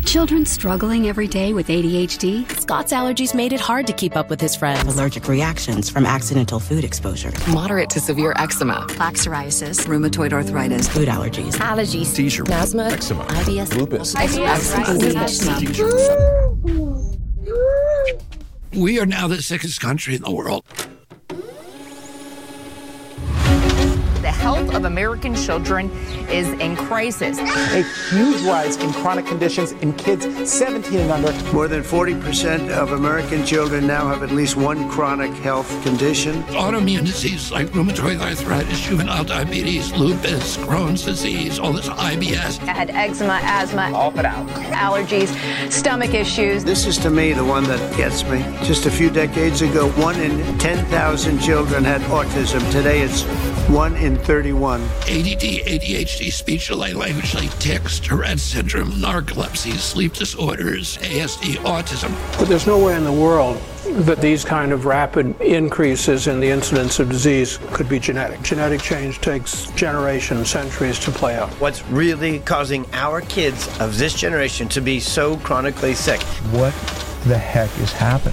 children struggling every day with ADHD? Scott's allergies made it hard to keep up with his friends. Allergic reactions from accidental food exposure. Moderate to severe eczema. Plaque psoriasis. Rheumatoid arthritis. Food allergies. Allergies. Seizure. Asthma. Eczema. IBS. Lupus. We are now the sickest country in the world. The health of American children is in crisis. A huge rise in chronic conditions in kids 17 and under. More than 40% of American children now have at least one chronic health condition. Autoimmune disease like rheumatoid arthritis, juvenile diabetes, lupus, Crohn's disease, all this IBS. I had eczema, asthma, all but out. Allergies, stomach issues. This is to me the one that gets me. Just a few decades ago, 1 in 10,000 children had autism. Today it's 1 in 31. ADD, ADHD, speech delay, language delay, tics, Tourette's syndrome, narcolepsy, sleep disorders, ASD, autism. But there's no way in the world that these kind of rapid increases in the incidence of disease could be genetic. Genetic change takes generations, centuries to play out. What's really causing our kids of this generation to be so chronically sick? What the heck is happening?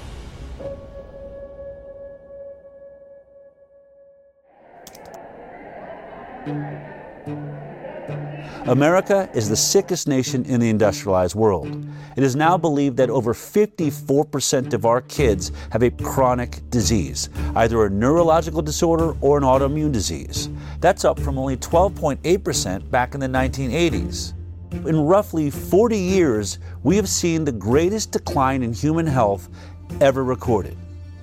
America is the sickest nation in the industrialized world. It is now believed that over 54% of our kids have a chronic disease, either a neurological disorder or an autoimmune disease. That's up from only 12.8% back in the 1980s. In roughly 40 years, we have seen the greatest decline in human health ever recorded.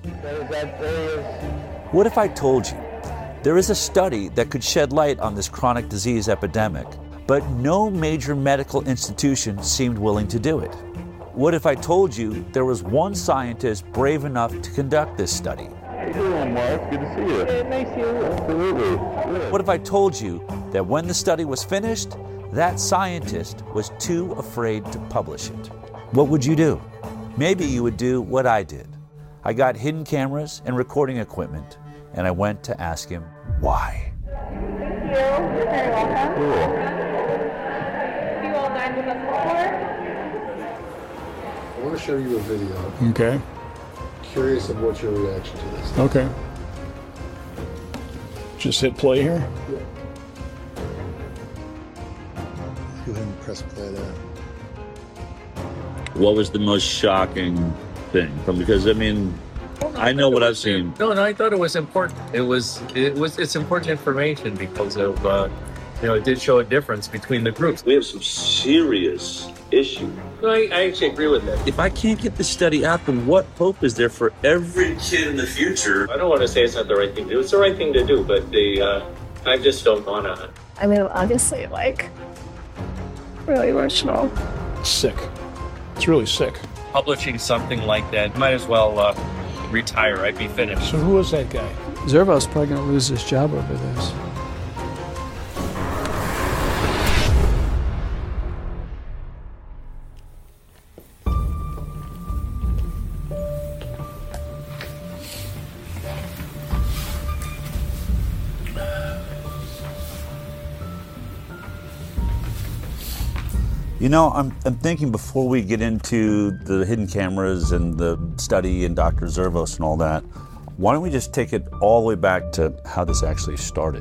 What if I told you there is a study that could shed light on this chronic disease epidemic, but no major medical institution seemed willing to do it? What if I told you there was one scientist brave enough to conduct this study? How you doing, Mark? Good to see you. Yeah, nice to see you. Absolutely. Yeah. What if I told you that when the study was finished, that scientist was too afraid to publish it? What would you do? Maybe you would do what I did. I got hidden cameras and recording equipment, and I went to ask him why. Thank you. You're very welcome. Cool. Have you all dined with us before? I want to show you a video. Okay. Curious of what's your reaction to this. Okay. Just hit play here. Yeah. Go ahead and press play there. What was the most shocking thing? Because I mean, I know what I've seen. No, I thought it was important. It's important information because of it did show a difference between the groups. We have some serious issue. No, I actually agree with that. If I can't get this study out, then what hope is there for every kid in the future? I don't want to say it's not the right thing to do. It's the right thing to do, but I just don't want to. I mean, obviously, really emotional. Sick. It's really sick. Publishing something like that, might as well retire. I'd be finished. So who was that guy? Zervo's probably going to lose his job over this. You know, I'm thinking before we get into the hidden cameras and the study and Dr. Zervos and all that, why don't we just take it all the way back to how this actually started?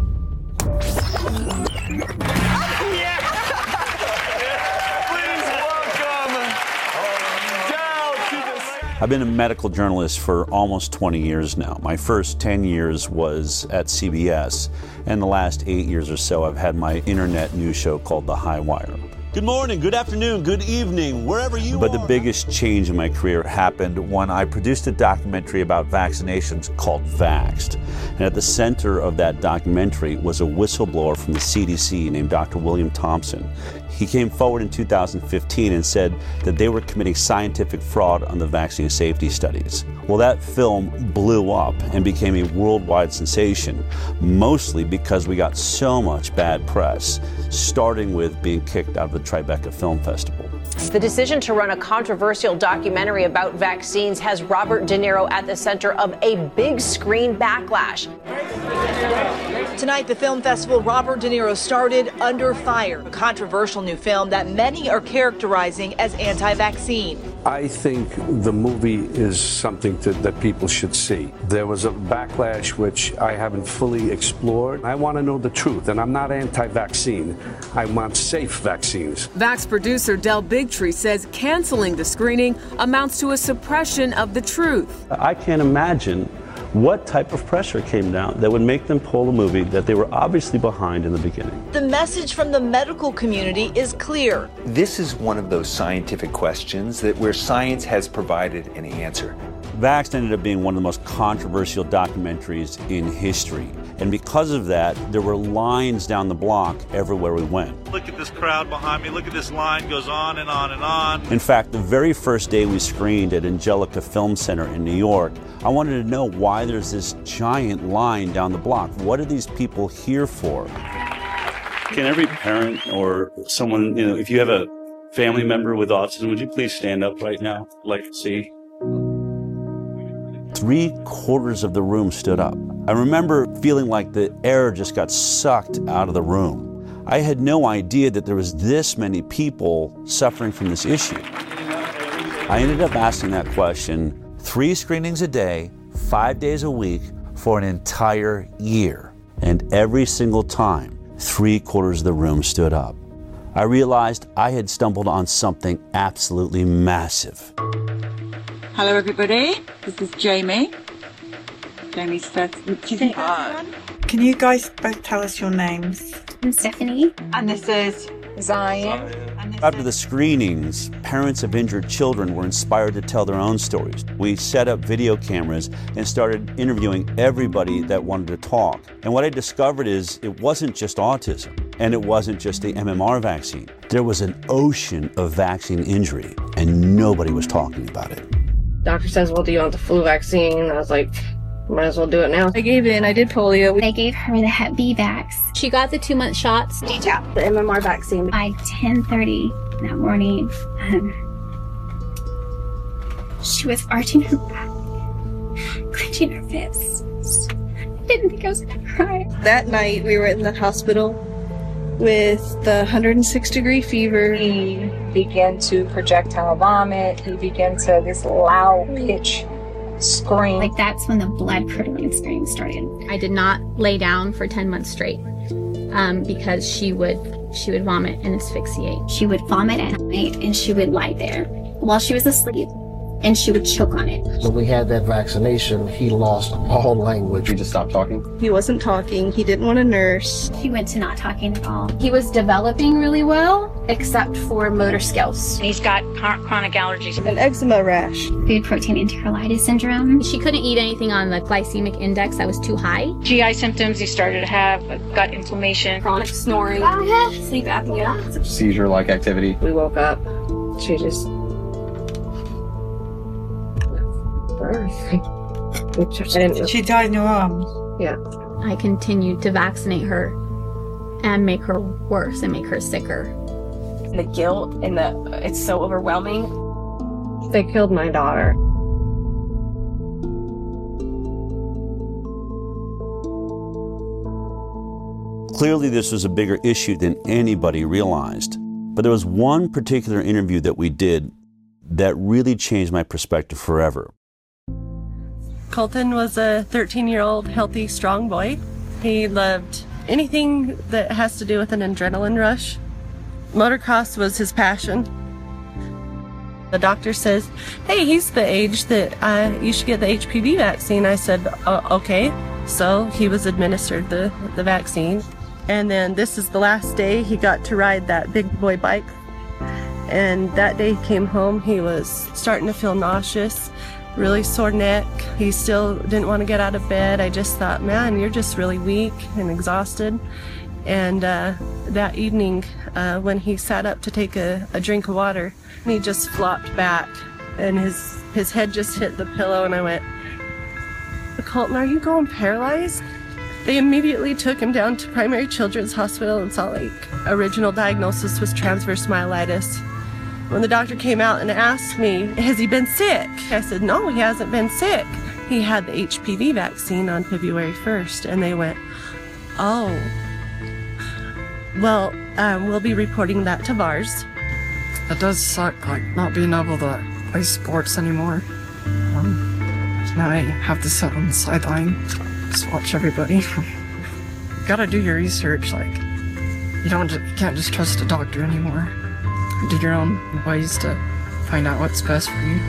I've been a medical journalist for almost 20 years now. My first 10 years was at CBS, and the last 8 years or so I've had my internet news show called The High Wire. Good morning, good afternoon, good evening, wherever you are. But the biggest change in my career happened when I produced a documentary about vaccinations called Vaxxed. And at the center of that documentary was a whistleblower from the CDC named Dr. William Thompson. He came forward in 2015 and said that they were committing scientific fraud on the vaccine safety studies. Well, that film blew up and became a worldwide sensation, mostly because we got so much bad press, starting with being kicked out of the Tribeca Film Festival. The decision to run a controversial documentary about vaccines has Robert De Niro at the center of a big screen backlash. Tonight, the film festival Robert De Niro started Under Fire, a controversial new film that many are characterizing as anti-vaccine. I think the movie is something that people should see. There was a backlash which I haven't fully explored. I want to know the truth, and I'm not anti-vaccine. I want safe vaccines. Vax producer Del Bigtree says canceling the screening amounts to a suppression of the truth. I can't imagine what type of pressure came down that would make them pull a movie that they were obviously behind in the beginning. The message from the medical community is clear. This is one of those scientific questions that where science has provided an answer. Vaxxed ended up being one of the most controversial documentaries in history. And because of that, there were lines down the block everywhere we went. Look at this crowd behind me. Look at this line goes on and on and on. In fact, the very first day we screened at Angelica Film Center in New York, I wanted to know why there's this giant line down the block. What are these people here for? Can every parent or someone, if you have a family member with autism, would you please stand up right now? I'd like to see. 3/4 of the room stood up. I remember feeling like the air just got sucked out of the room. I had no idea that there was this many people suffering from this issue. I ended up asking that question 3 screenings a day, 5 days a week for an entire year. And every single time, 3/4 of the room stood up. I realized I had stumbled on something absolutely massive. Hello, everybody. This is Jamie. Jamie's first. Can you guys both tell us your names? I'm Stephanie. And this is Zion. After the screenings, parents of injured children were inspired to tell their own stories. We set up video cameras and started interviewing everybody that wanted to talk. And what I discovered is it wasn't just autism, and it wasn't just the MMR vaccine. There was an ocean of vaccine injury, and nobody was talking about it. Doctor says, well, do you want the flu vaccine? I was like, might as well do it now. I gave it and I did polio. They gave her the Hep B vax. She got the 2-month shots. DTaP, the MMR vaccine. By 10:30 that morning, she was arching her back, clenching her fists. I didn't think I was going to cry. That night, we were in the hospital with the 106-degree fever. He began to projectile vomit. He began to this loud pitch scream. Like that's when the blood-curdling scream started. I did not lay down for 10 months straight because she would vomit and asphyxiate. She would vomit at night and she would lie there while she was asleep and she would choke on it. When we had that vaccination, he lost all language. He just stopped talking? He wasn't talking. He didn't want to nurse. He went to not talking at all. He was developing really well, except for motor skills. He's got chronic allergies. An eczema rash. Food protein enterolitis syndrome. She couldn't eat anything on the glycemic index that was too high. GI symptoms. He started to have gut inflammation. Chronic snoring. Sleep apnea. Seizure-like activity. We woke up. She just... She died in your arms. Yeah. I continued to vaccinate her and make her worse and make her sicker. The guilt and it's so overwhelming. They killed my daughter. Clearly, this was a bigger issue than anybody realized. But there was one particular interview that we did that really changed my perspective forever. Colton was a 13-year-old healthy, strong boy. He loved anything that has to do with an adrenaline rush. Motocross was his passion. The doctor says, hey, he's the age that you should get the HPV vaccine. I said, okay. So he was administered the vaccine. And then this is the last day he got to ride that big boy bike. And that day he came home, he was starting to feel nauseous, really sore neck. He still didn't want to get out of bed. I just thought, man, you're just really weak and exhausted. And that evening, when he sat up to take a drink of water, he just flopped back and his head just hit the pillow, and I went, Colton, are you going paralyzed? They immediately took him down to Primary Children's Hospital in Salt Lake. Original diagnosis was transverse myelitis. When the doctor came out and asked me, has he been sick? I said, no, he hasn't been sick. He had the HPV vaccine on February 1st, and they went, oh, well, we'll be reporting that to VARS. It does suck, like, not being able to play sports anymore. Now I have to sit on the sideline, just watch everybody. You gotta do your research, like, you can't just trust a doctor anymore. Do your own ways to find out what's best for you.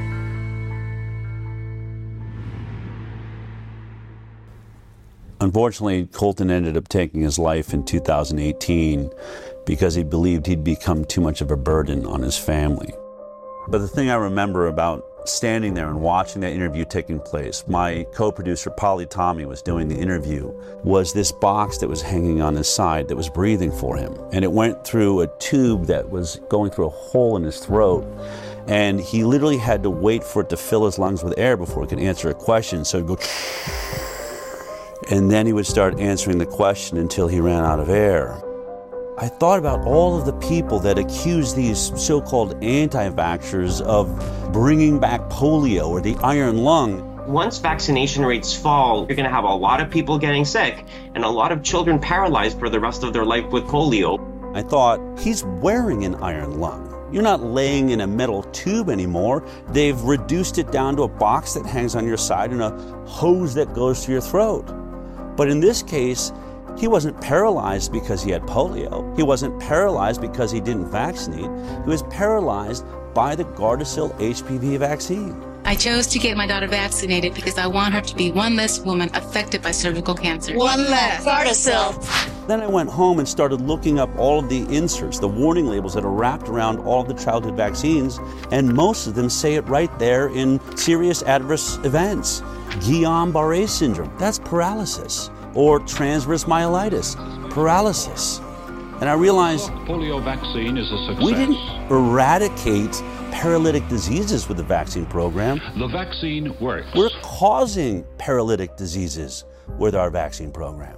Unfortunately, Colton ended up taking his life in 2018 because he believed he'd become too much of a burden on his family. But the thing I remember about standing there and watching that interview taking place, my co-producer Polly Tommy was doing the interview, was this box that was hanging on his side that was breathing for him. And it went through a tube that was going through a hole in his throat. And he literally had to wait for it to fill his lungs with air before he could answer a question. So he'd go, and then he would start answering the question until he ran out of air. I thought about all of the people that accuse these so-called anti-vaxxers of bringing back polio or the iron lung. Once vaccination rates fall, you're going to have a lot of people getting sick and a lot of children paralyzed for the rest of their life with polio. I thought, he's wearing an iron lung. You're not laying in a metal tube anymore. They've reduced it down to a box that hangs on your side and a hose that goes to your throat. But in this case, he wasn't paralyzed because he had polio. He wasn't paralyzed because he didn't vaccinate. He was paralyzed by the Gardasil HPV vaccine. I chose to get my daughter vaccinated because I want her to be one less woman affected by cervical cancer. One less. Gardasil. Then I went home and started looking up all of the inserts, the warning labels that are wrapped around all of the childhood vaccines, and most of them say it right there in serious adverse events. Guillain-Barré syndrome, that's paralysis. Or transverse myelitis, paralysis. And I realized polio vaccine is a success. We didn't eradicate paralytic diseases with the vaccine program. The vaccine works. We're causing paralytic diseases with our vaccine program.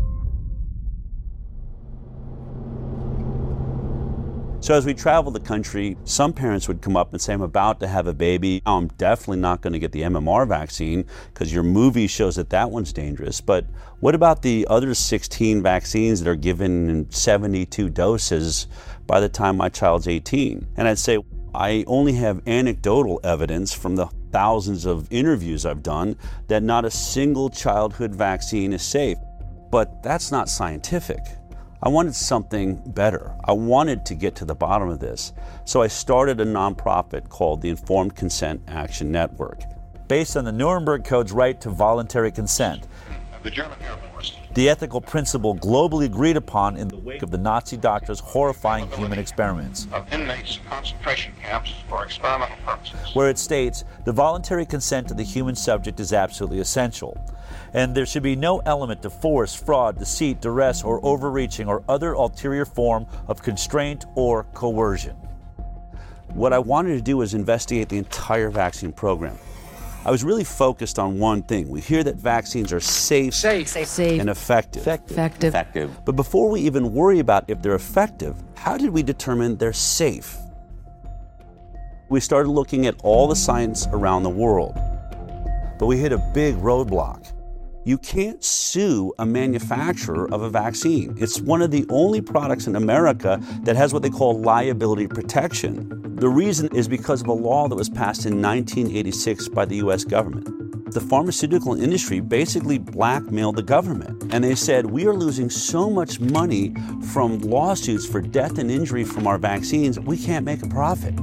So as we traveled the country, some parents would come up and say, I'm about to have a baby. I'm definitely not going to get the MMR vaccine because your movie shows that that one's dangerous. But what about the other 16 vaccines that are given in 72 doses by the time my child's 18? And I'd say, I only have anecdotal evidence from the thousands of interviews I've done that not a single childhood vaccine is safe. But that's not scientific. I wanted something better. I wanted to get to the bottom of this. So I started a nonprofit called the Informed Consent Action Network. Based on the Nuremberg Code's right to voluntary consent, the German Air Force, the ethical principle globally agreed upon in the wake of the Nazi doctors' horrifying human experiments, of inmates in concentration camps for experimental purposes, where it states the voluntary consent of the human subject is absolutely essential, and there should be no element of force, fraud, deceit, duress, or overreaching or other ulterior form of constraint or coercion. What I wanted to do was investigate the entire vaccine program. I was really focused on one thing. We hear that vaccines are safe and effective. But before we even worry about if they're effective, how did we determine they're safe? We started looking at all the science around the world, but we hit a big roadblock. You can't sue a manufacturer of a vaccine. It's one of the only products in America that has what they call liability protection. The reason is because of a law that was passed in 1986 by the US government. The pharmaceutical industry basically blackmailed the government, and they said, we are losing so much money from lawsuits for death and injury from our vaccines, we can't make a profit.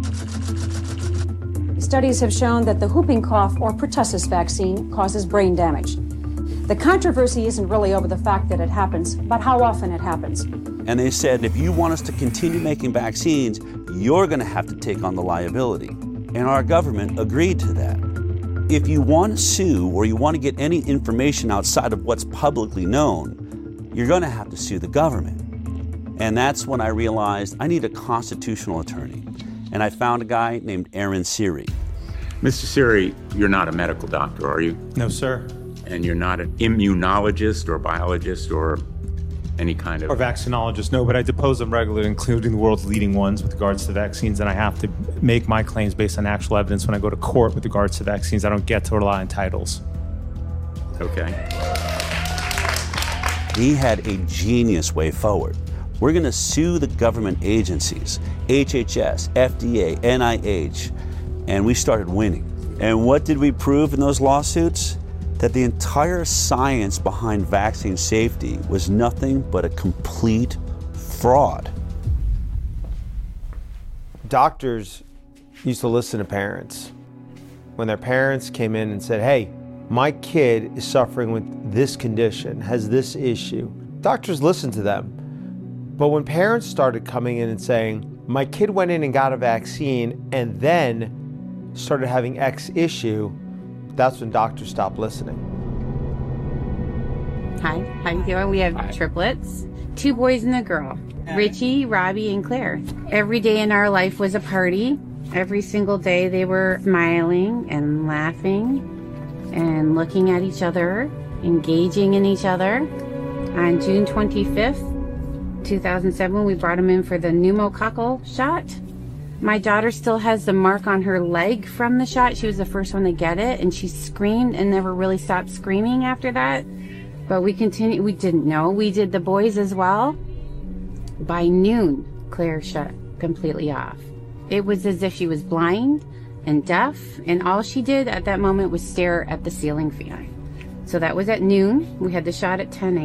Studies have shown that the whooping cough or pertussis vaccine causes brain damage. The controversy isn't really over the fact that it happens, but how often it happens. And they said, if you want us to continue making vaccines, you're going to have to take on the liability. And our government agreed to that. If you want to sue or you want to get any information outside of what's publicly known, you're going to have to sue the government. And that's when I realized I need a constitutional attorney. And I found a guy named Aaron Siri. Mr. Siri, you're not a medical doctor, are you? No, sir. And you're not an immunologist or biologist or any kind of... Or vaccinologists, no, but I depose them regularly, including the world's leading ones with regards to vaccines, and I have to make my claims based on actual evidence when I go to court with regards to vaccines. I don't get to rely on titles. Okay. He had a genius way forward. We're going to sue the government agencies, HHS, FDA, NIH, and we started winning. And what did we prove in those lawsuits? That the entire science behind vaccine safety was nothing but a complete fraud. Doctors used to listen to parents. When their parents came in and said, hey, my kid is suffering with this condition, has this issue, doctors listened to them. But when parents started coming in and saying, my kid went in and got a vaccine and then started having X issue, that's when doctors stopped listening. Hi, how you doing? We have triplets, 2 boys and a girl, Richie, Robbie, and Claire. Every day in our life was a party. Every single day they were smiling and laughing and looking at each other, engaging in each other. On June 25th, 2007, we brought them in for the pneumococcal shot. My daughter still has the mark on her leg from the shot. She was the first one to get it, and she screamed and never really stopped screaming after that. But we continued. We didn't know. We did the boys as well. By noon, Claire shut completely off. It was as if she was blind and deaf, and all she did at that moment was stare at the ceiling fan. So that was at noon. We had the shot at 10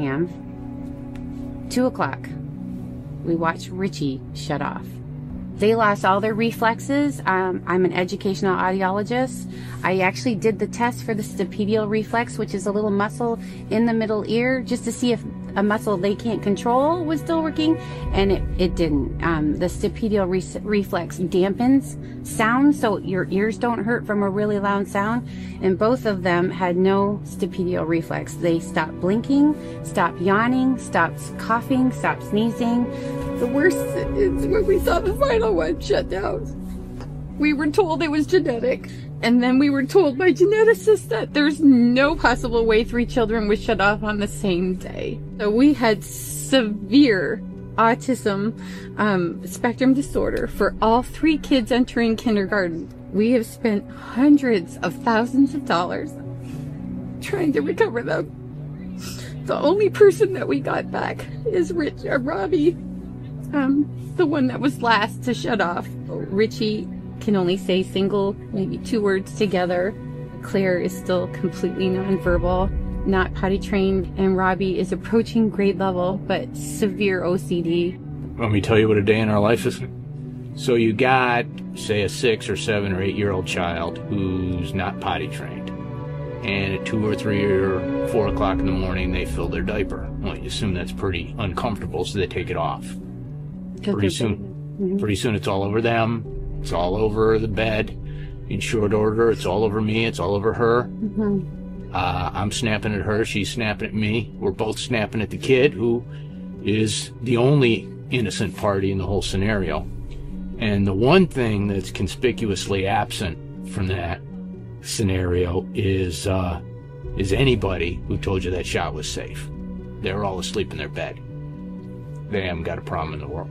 a.m. 2 o'clock, we watched Richie shut off. They lost all their reflexes. I'm an educational audiologist. I actually did the test for the stapedial reflex, which is a little muscle in the middle ear, just to see if a muscle they can't control was still working, and it didn't. The stapedial reflex dampens sound so your ears don't hurt from a really loud sound, and both of them had no stapedial reflex. They stopped blinking, stopped yawning, stopped coughing, stopped sneezing. The worst is when we saw the final one shut down. We were told it was genetic, and then we were told by geneticists that there's no possible way 3 children would shut off on the same day. So we had severe autism spectrum disorder for all 3 kids entering kindergarten. We have spent hundreds of thousands of dollars trying to recover them. The only person that we got back is Robbie, the one that was last to shut off. Richie can only say single, maybe 2 words together. Claire is still completely nonverbal, not potty trained, and Robbie is approaching grade level, but severe OCD. Let me tell you what a day in our life is. So you got, say, a 6 or 7 or 8 year old child who's not potty trained, and at 2 or 3 or 4 o'clock in the morning they fill their diaper. Well, you assume that's pretty uncomfortable, so they take it off. Pretty soon it's all over them. It's all over the bed. In short order, it's all over me. It's all over her. I'm snapping at her. She's snapping at me. We're both snapping at the kid, who is the only innocent party in the whole scenario. And the one thing that's conspicuously absent from that scenario is anybody who told you that shot was safe. They were all asleep in their bed. They haven't got a problem in the world.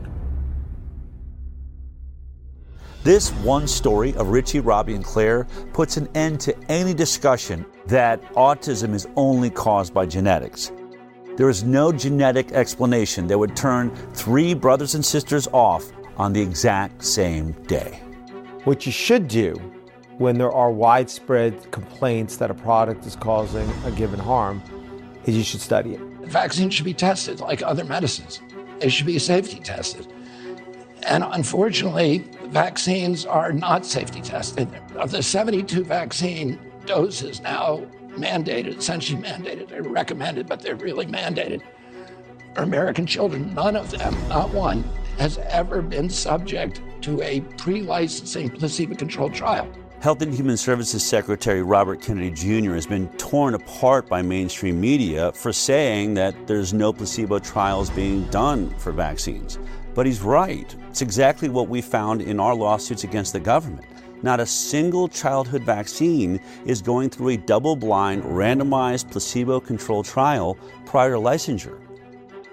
This one story of Richie, Robbie, and Claire puts an end to any discussion that autism is only caused by genetics. There is no genetic explanation that would turn 3 brothers and sisters off on the exact same day. What you should do when there are widespread complaints that a product is causing a given harm is you should study it. Vaccines should be tested like other medicines. They should be safety tested. And unfortunately, vaccines are not safety tested. Of the 72 vaccine doses now mandated, essentially mandated, they're recommended, but they're really mandated for American children, none of them, not one, has ever been subject to a pre-licensing placebo-controlled trial. Health and Human Services Secretary Robert Kennedy Jr. has been torn apart by mainstream media for saying that there's no placebo trials being done for vaccines. But he's right. It's exactly what we found in our lawsuits against the government. Not a single childhood vaccine is going through a double-blind, randomized, placebo-controlled trial prior to licensure.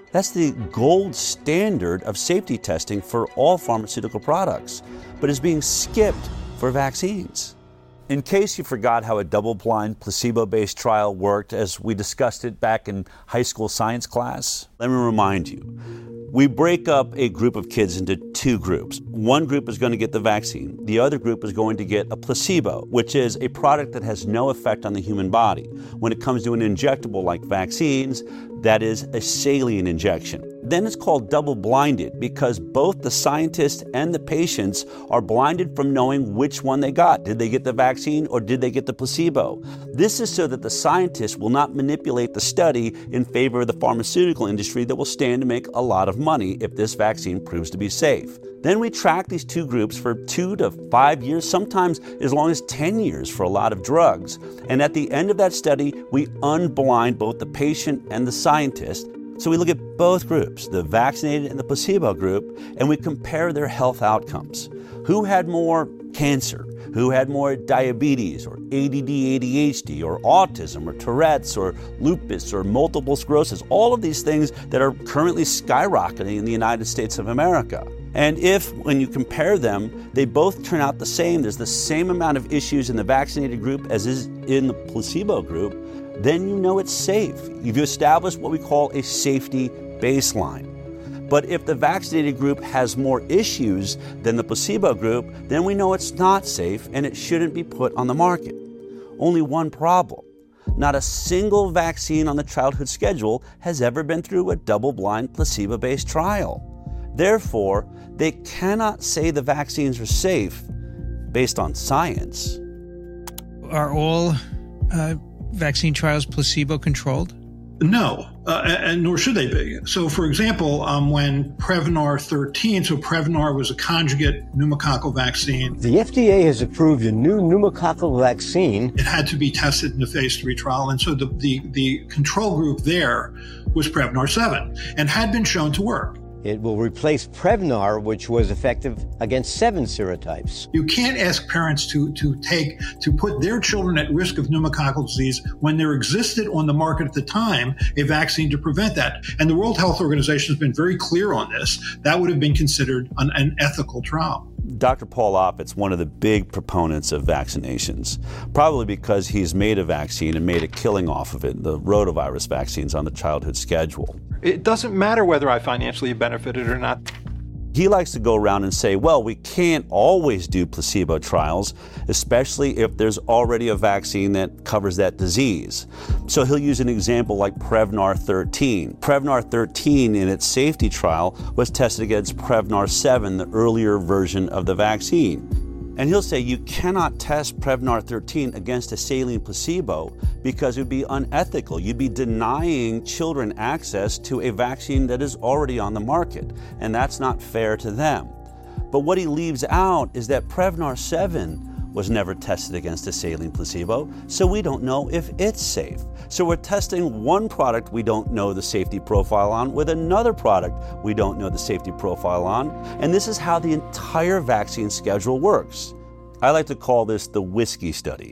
That's the gold standard of safety testing for all pharmaceutical products, but is being skipped for vaccines. In case you forgot how a double-blind, placebo-based trial worked as we discussed it back in high school science class, let me remind you. We break up a group of kids into two groups. One group is going to get the vaccine. The other group is going to get a placebo, which is a product that has no effect on the human body. When it comes to an injectable like vaccines, that is a saline injection. Then it's called double-blinded because both the scientists and the patients are blinded from knowing which one they got. Did they get the vaccine or did they get the placebo? This is so that the scientists will not manipulate the study in favor of the pharmaceutical industry that will stand to make a lot of money if this vaccine proves to be safe. Then we track these two groups for 2 to 5 years, sometimes as long as 10 years for a lot of drugs. And at the end of that study, we unblind both the patient and the scientist. So we look at both groups, the vaccinated and the placebo group, and we compare their health outcomes. Who had more cancer? Who had more diabetes or ADD, ADHD or autism or Tourette's or lupus or multiple sclerosis? All of these things that are currently skyrocketing in the United States of America. And if, when you compare them, they both turn out the same, there's the same amount of issues in the vaccinated group as is in the placebo group, then you know it's safe. You've established what we call a safety baseline. But if the vaccinated group has more issues than the placebo group, then we know it's not safe and it shouldn't be put on the market. Only one problem. Not a single vaccine on the childhood schedule has ever been through a double-blind, placebo-based trial. Therefore, they cannot say the vaccines are safe based on science. Are all vaccine trials placebo-controlled? No, and nor should they be. So, for example, when Prevnar 13, so Prevnar was a conjugate pneumococcal vaccine. The FDA has approved a new pneumococcal vaccine. It had to be tested in the phase 3 trial, and so the control group there was Prevnar 7 and had been shown to work. It will replace Prevnar, which was effective against 7 serotypes. You can't ask parents to put their children at risk of pneumococcal disease when there existed on the market at the time a vaccine to prevent that. And the World Health Organization has been very clear on this. That would have been considered an ethical trial. Dr. Paul Offit's one of the big proponents of vaccinations, probably because he's made a vaccine and made a killing off of it, the rotavirus vaccines on the childhood schedule. It doesn't matter whether I financially benefited or not. He likes to go around and say, well, we can't always do placebo trials, especially if there's already a vaccine that covers that disease. So he'll use an example like Prevnar 13. Prevnar 13 in its safety trial was tested against Prevnar 7, the earlier version of the vaccine. And he'll say you cannot test Prevnar 13 against a saline placebo because it would be unethical. You'd be denying children access to a vaccine that is already on the market, and that's not fair to them. But what he leaves out is that Prevnar 7 was never tested against a saline placebo, so we don't know if it's safe. So we're testing one product we don't know the safety profile on with another product we don't know the safety profile on, and this is how the entire vaccine schedule works. I like to call this the whiskey study.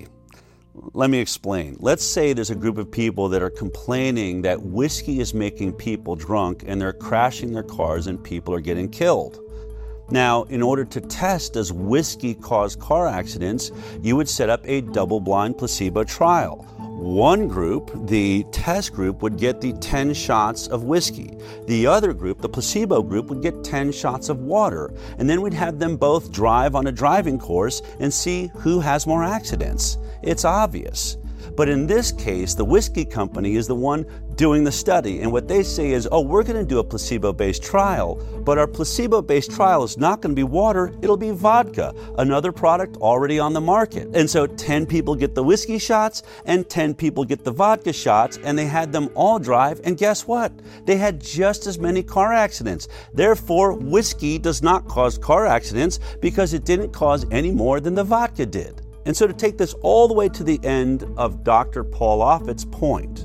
Let me explain. Let's say there's a group of people that are complaining that whiskey is making people drunk and they're crashing their cars and people are getting killed. Now, in order to test does whiskey cause car accidents, you would set up a double-blind placebo trial. One group, the test group, would get the 10 shots of whiskey. The other group, the placebo group, would get 10 shots of water. And then we'd have them both drive on a driving course and see who has more accidents. It's obvious. But in this case, the whiskey company is the one doing the study. And what they say is, oh, we're going to do a placebo-based trial, but our placebo-based trial is not going to be water, it'll be vodka, another product already on the market. And so 10 people get the whiskey shots and 10 people get the vodka shots, and they had them all drive, and guess what? They had just as many car accidents. Therefore, whiskey does not cause car accidents because it didn't cause any more than the vodka did. And so to take this all the way to the end of Dr. Paul Offit's point,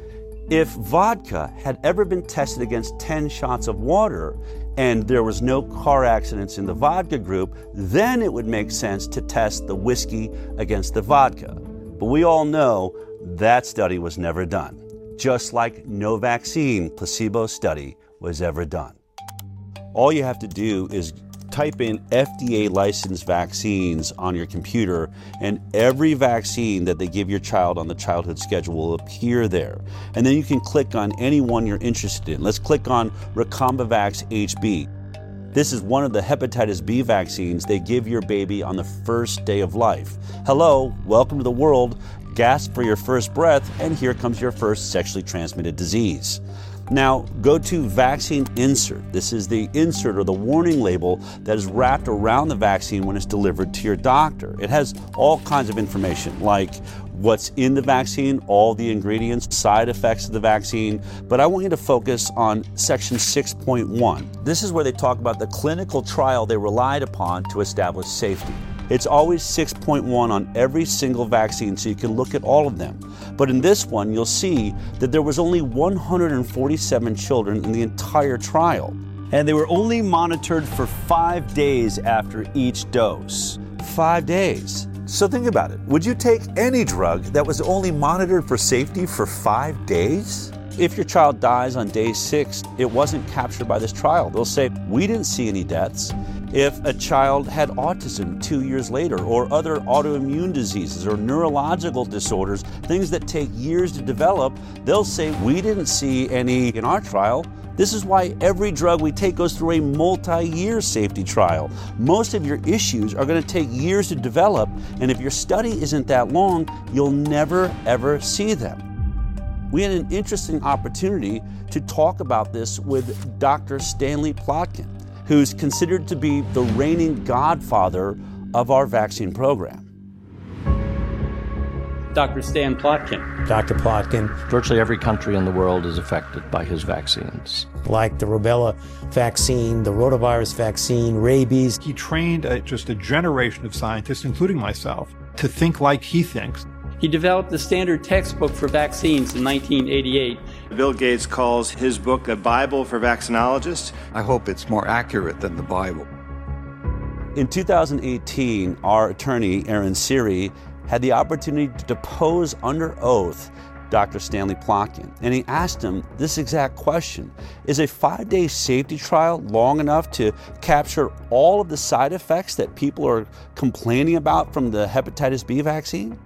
if vodka had ever been tested against 10 shots of water and there was no car accidents in the vodka group, then it would make sense to test the whiskey against the vodka. But we all know that study was never done, just like no vaccine placebo study was ever done. All you have to do is type in FDA licensed vaccines on your computer, and every vaccine that they give your child on the childhood schedule will appear there. And then you can click on any one you're interested in. Let's click on Recombavax HB. This is one of the hepatitis B vaccines they give your baby on the first day of life. Hello, welcome to the world. Gasp for your first breath, and here comes your first sexually transmitted disease. Now, go to Vaccine Insert. This is the insert or the warning label that is wrapped around the vaccine when it's delivered to your doctor. It has all kinds of information, like what's in the vaccine, all the ingredients, side effects of the vaccine, but I want you to focus on section 6.1. This is where they talk about the clinical trial they relied upon to establish safety. It's always 6.1 on every single vaccine, so you can look at all of them. But in this one, you'll see that there was only 147 children in the entire trial. And they were only monitored for 5 days after each dose. 5 days. So think about it. Would you take any drug that was only monitored for safety for 5 days? If your child dies on day 6, it wasn't captured by this trial. They'll say, we didn't see any deaths. If a child had autism 2 years later, or other autoimmune diseases or neurological disorders, things that take years to develop, they'll say, we didn't see any in our trial. This is why every drug we take goes through a multi-year safety trial. Most of your issues are going to take years to develop, and if your study isn't that long, you'll never, ever see them. We had an interesting opportunity to talk about this with Dr. Stanley Plotkin, who's considered to be the reigning godfather of our vaccine program. Dr. Stan Plotkin. Dr. Plotkin. Virtually every country in the world is affected by his vaccines. Like the rubella vaccine, the rotavirus vaccine, rabies. He trained just a generation of scientists, including myself, to think like he thinks. He developed the standard textbook for vaccines in 1988. Bill Gates calls his book a Bible for vaccinologists. I hope it's more accurate than the Bible. In 2018, our attorney, Aaron Siri, had the opportunity to depose under oath Dr. Stanley Plotkin, and he asked him this exact question. Is a 5-day safety trial long enough to capture all of the side effects that people are complaining about from the hepatitis B vaccine?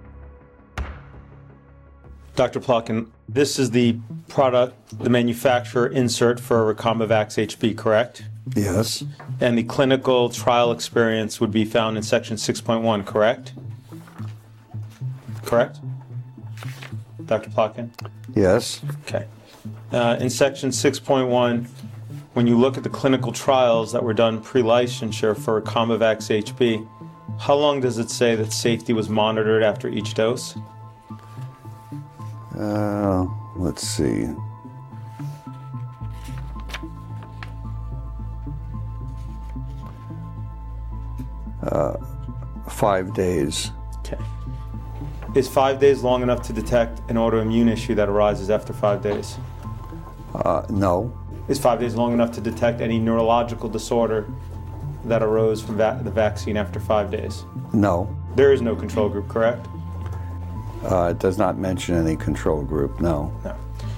Dr. Plotkin, this is the product, the manufacturer insert for Recombavax HB, correct? Yes. And the clinical trial experience would be found in section 6.1, correct? Correct? Dr. Plotkin? Yes. Okay. In section 6.1, when you look at the clinical trials that were done pre-licensure for Recombavax HB, how long does it say that safety was monitored after each dose? Let's see. Uh, 5 days. Okay. Is 5 days long enough to detect an autoimmune issue that arises after 5 days? No. Is 5 days long enough to detect any neurological disorder that arose from the vaccine after 5 days? No. There is no control group, correct? It does not mention any control group, no. No.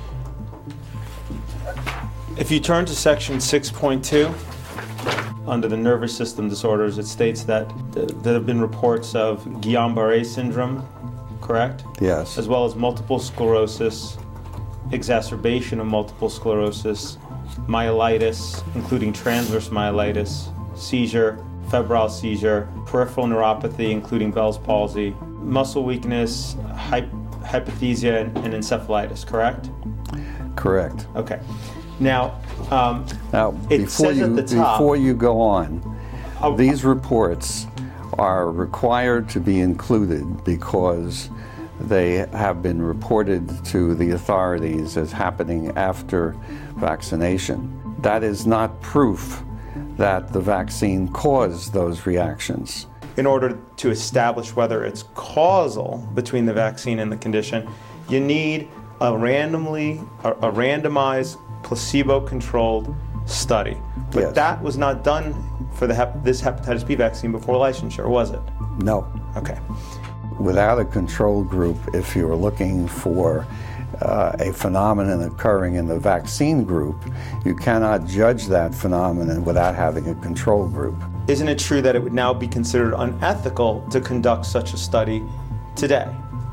If you turn to section 6.2, under the nervous system disorders, it states that there have been reports of Guillain-Barré syndrome, correct? Yes. As well as multiple sclerosis, exacerbation of multiple sclerosis, myelitis, including transverse myelitis, seizure, febrile seizure, peripheral neuropathy, including Bell's palsy, muscle weakness, hypothesia, and encephalitis, correct? Correct. Okay. Now, it says at the top, before you go on, these reports are required to be included because they have been reported to the authorities as happening after vaccination. That is not proof that the vaccine caused those reactions. In order to establish whether it's causal between the vaccine and the condition, you need a randomized, placebo-controlled study. But yes. That was not done for this hepatitis B vaccine before licensure, was it? No. Okay. Without a control group, if you're looking for a phenomenon occurring in the vaccine group, you cannot judge that phenomenon without having a control group. Isn't it true that it would now be considered unethical to conduct such a study today?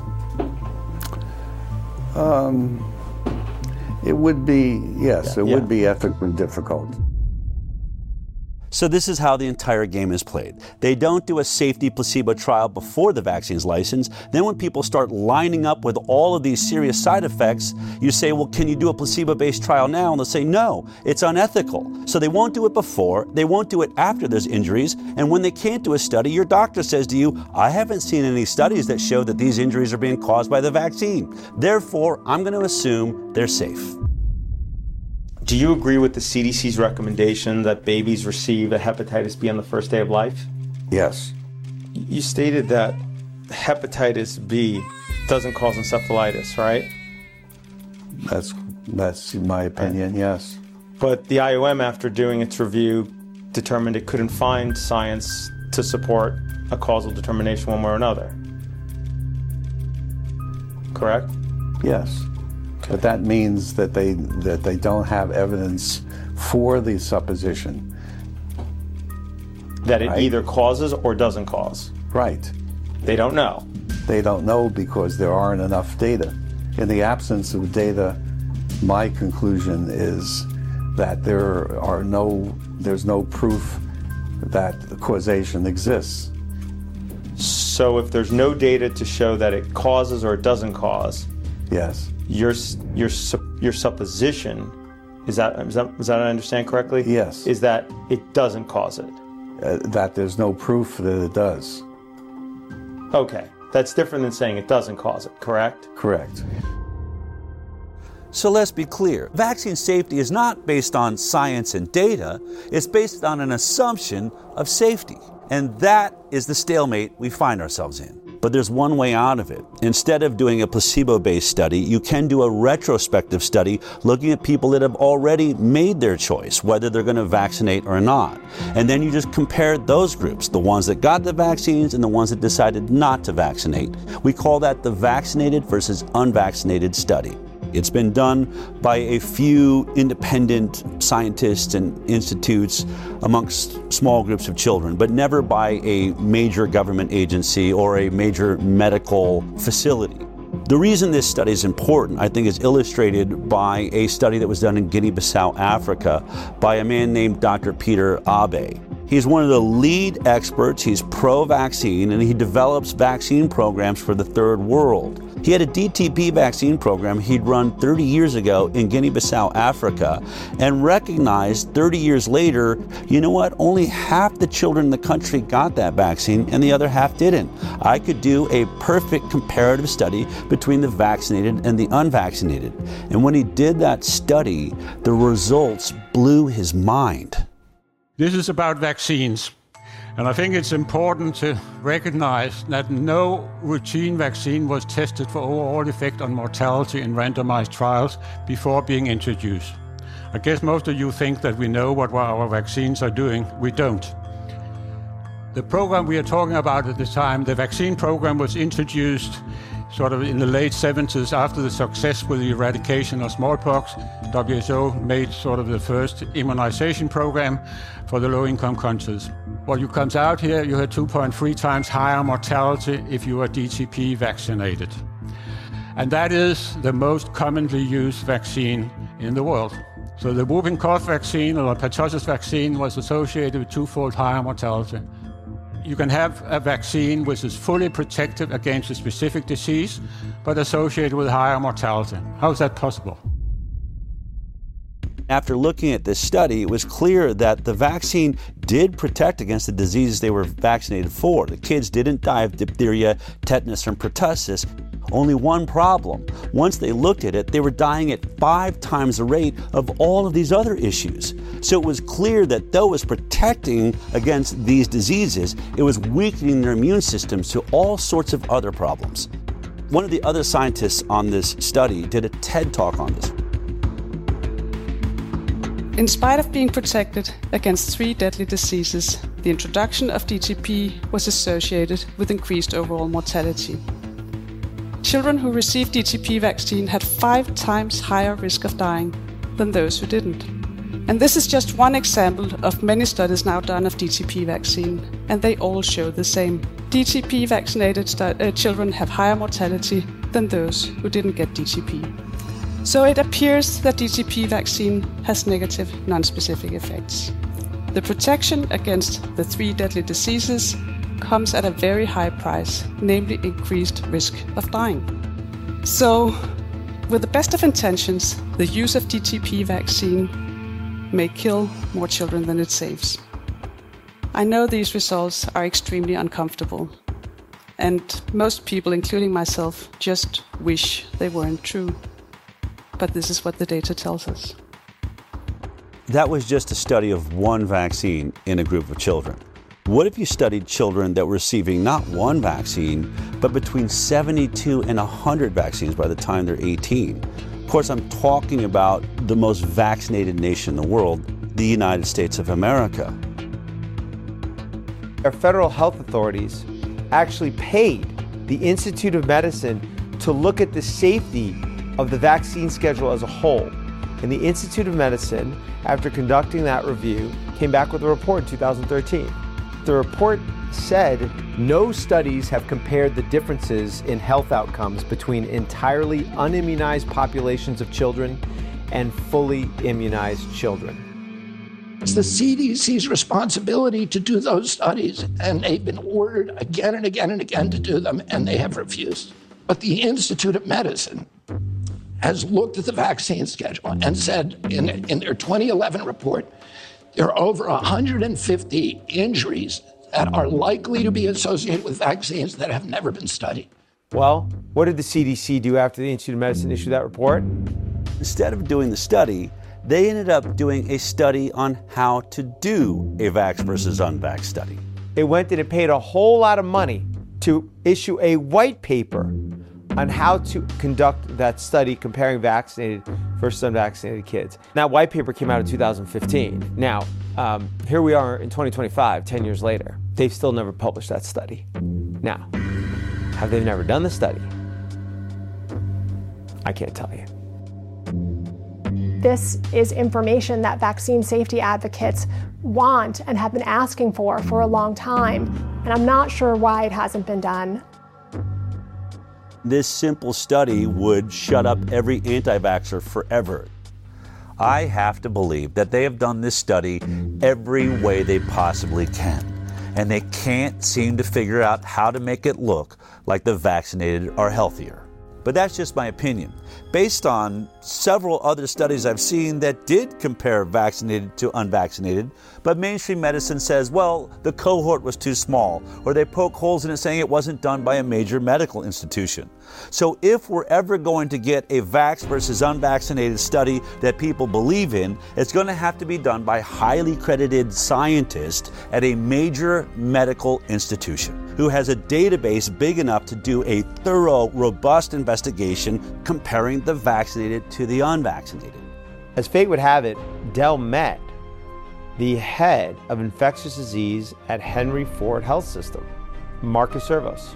It would be, yes, it would be ethically difficult. So this is how the entire game is played. They don't do a safety placebo trial before the vaccine's licensed. Then when people start lining up with all of these serious side effects, you say, well, can you do a placebo-based trial now? And they'll say, no, it's unethical. So they won't do it before, they won't do it after there's injuries, and when they can't do a study, your doctor says to you, I haven't seen any studies that show that these injuries are being caused by the vaccine. Therefore, I'm going to assume they're safe. Do you agree with the CDC's recommendation that babies receive a hepatitis B on the first day of life? Yes. You stated that hepatitis B doesn't cause encephalitis, right? That's my opinion, yes. But the IOM, after doing its review, determined it couldn't find science to support a causal determination one way or another. Correct? Yes. But that means that they don't have evidence for the supposition. That it either causes or doesn't cause. Right. They don't know. They don't know because there aren't enough data. In the absence of data, my conclusion is that there's no proof that the causation exists. So if there's no data to show that it causes or it doesn't cause, yes. Your supposition, is that I understand correctly? Yes. Is that it doesn't cause it? That there's no proof that it does. Okay. That's different than saying it doesn't cause it, correct? Correct. So let's be clear. Vaccine safety is not based on science and data. It's based on an assumption of safety. And that is the stalemate we find ourselves in. But there's one way out of it. Instead of doing a placebo-based study, you can do a retrospective study looking at people that have already made their choice, whether they're going to vaccinate or not. And then you just compare those groups, the ones that got the vaccines and the ones that decided not to vaccinate. We call that the vaccinated versus unvaccinated study. It's been done by a few independent scientists and institutes amongst small groups of children, but never by a major government agency or a major medical facility. The reason this study is important, I think, is illustrated by a study that was done in Guinea-Bissau, Africa, by a man named Dr. Peter Abe. He's one of the lead experts. He's pro-vaccine, and he develops vaccine programs for the third world. He had a DTP vaccine program he'd run 30 years ago in Guinea-Bissau, Africa, and recognized 30 years later, you know what, only half the children in the country got that vaccine and the other half didn't. I could do a perfect comparative study between the vaccinated and the unvaccinated. And when he did that study, the results blew his mind. This is about vaccines. And I think it's important to recognize that no routine vaccine was tested for overall effect on mortality in randomized trials before being introduced. I guess most of you think that we know what our vaccines are doing. We don't. The program we are talking about at the time, the vaccine program, was introduced sort of in the late 70s after the success with the eradication of smallpox. WHO made sort of the first immunization program for the low-income countries. What comes out here, you had 2.3 times higher mortality if you are DTP vaccinated. And that is the most commonly used vaccine in the world. So the whooping cough vaccine or the pertussis vaccine was associated with twofold higher mortality. You can have a vaccine which is fully protective against a specific disease, but associated with higher mortality. How is that possible? After looking at this study, it was clear that the vaccine did protect against the diseases they were vaccinated for. The kids didn't die of diphtheria, tetanus, and pertussis. Only one problem. Once they looked at it, they were dying at 5 times the rate of all of these other issues. So it was clear that though it was protecting against these diseases, it was weakening their immune systems to all sorts of other problems. One of the other scientists on this study did a TED Talk on this. In spite of being protected against 3 deadly diseases, the introduction of DTP was associated with increased overall mortality. children who received DTP vaccine had 5 times higher risk of dying than those who didn't. And this is just one example of many studies now done of DTP vaccine, and they all show the same. DTP vaccinated children have higher mortality than those who didn't get DTP. So it appears that DTP vaccine has negative non-specific effects. The protection against the 3 deadly diseases comes at a very high price, namely increased risk of dying. So, with the best of intentions, the use of DTP vaccine may kill more children than it saves. I know these results are extremely uncomfortable, and most people, including myself, just wish they weren't true. But this is what the data tells us. That was just a study of one vaccine in a group of children. What if you studied children that were receiving not one vaccine, but between 72 and 100 vaccines by the time they're 18? Of course, I'm talking about the most vaccinated nation in the world, the United States of America. Our federal health authorities actually paid the Institute of Medicine to look at the safety of the vaccine schedule as a whole. And the Institute of Medicine, after conducting that review, came back with a report in 2013. The report said no studies have compared the differences in health outcomes between entirely unimmunized populations of children and fully immunized children. It's the CDC's responsibility to do those studies, and they've been ordered again and again and again to do them, and they have refused. But the Institute of Medicine has looked at the vaccine schedule and said in their 2011 report, there are over 150 injuries that are likely to be associated with vaccines that have never been studied. Well, what did the CDC do after the Institute of Medicine issued that report? Instead of doing the study, they ended up doing a study on how to do a vax versus unvax study. It went and it paid a whole lot of money to issue a white paper on how to conduct that study comparing vaccinated versus unvaccinated kids. That white paper came out in 2015. Now, here we are in 2025, 10 years later. They've still never published that study. Now, have they never done the study? I can't tell you. This is information that vaccine safety advocates want and have been asking for a long time, and I'm not sure why it hasn't been done. This simple study would shut up every anti-vaxxer forever. I have to believe that they have done this study every way they possibly can, and they can't seem to figure out how to make it look like the vaccinated are healthier. But that's just my opinion, based on several other studies I've seen that did compare vaccinated to unvaccinated, but mainstream medicine says, well, the cohort was too small, or they poke holes in it saying it wasn't done by a major medical institution. So if we're ever going to get a vax versus unvaccinated study that people believe in, it's going to have to be done by highly credited scientists at a major medical institution who has a database big enough to do a thorough, robust investigation comparing the vaccinated to the unvaccinated. As fate would have it, Dell met the head of infectious disease at Henry Ford Health System, Marcus Servos.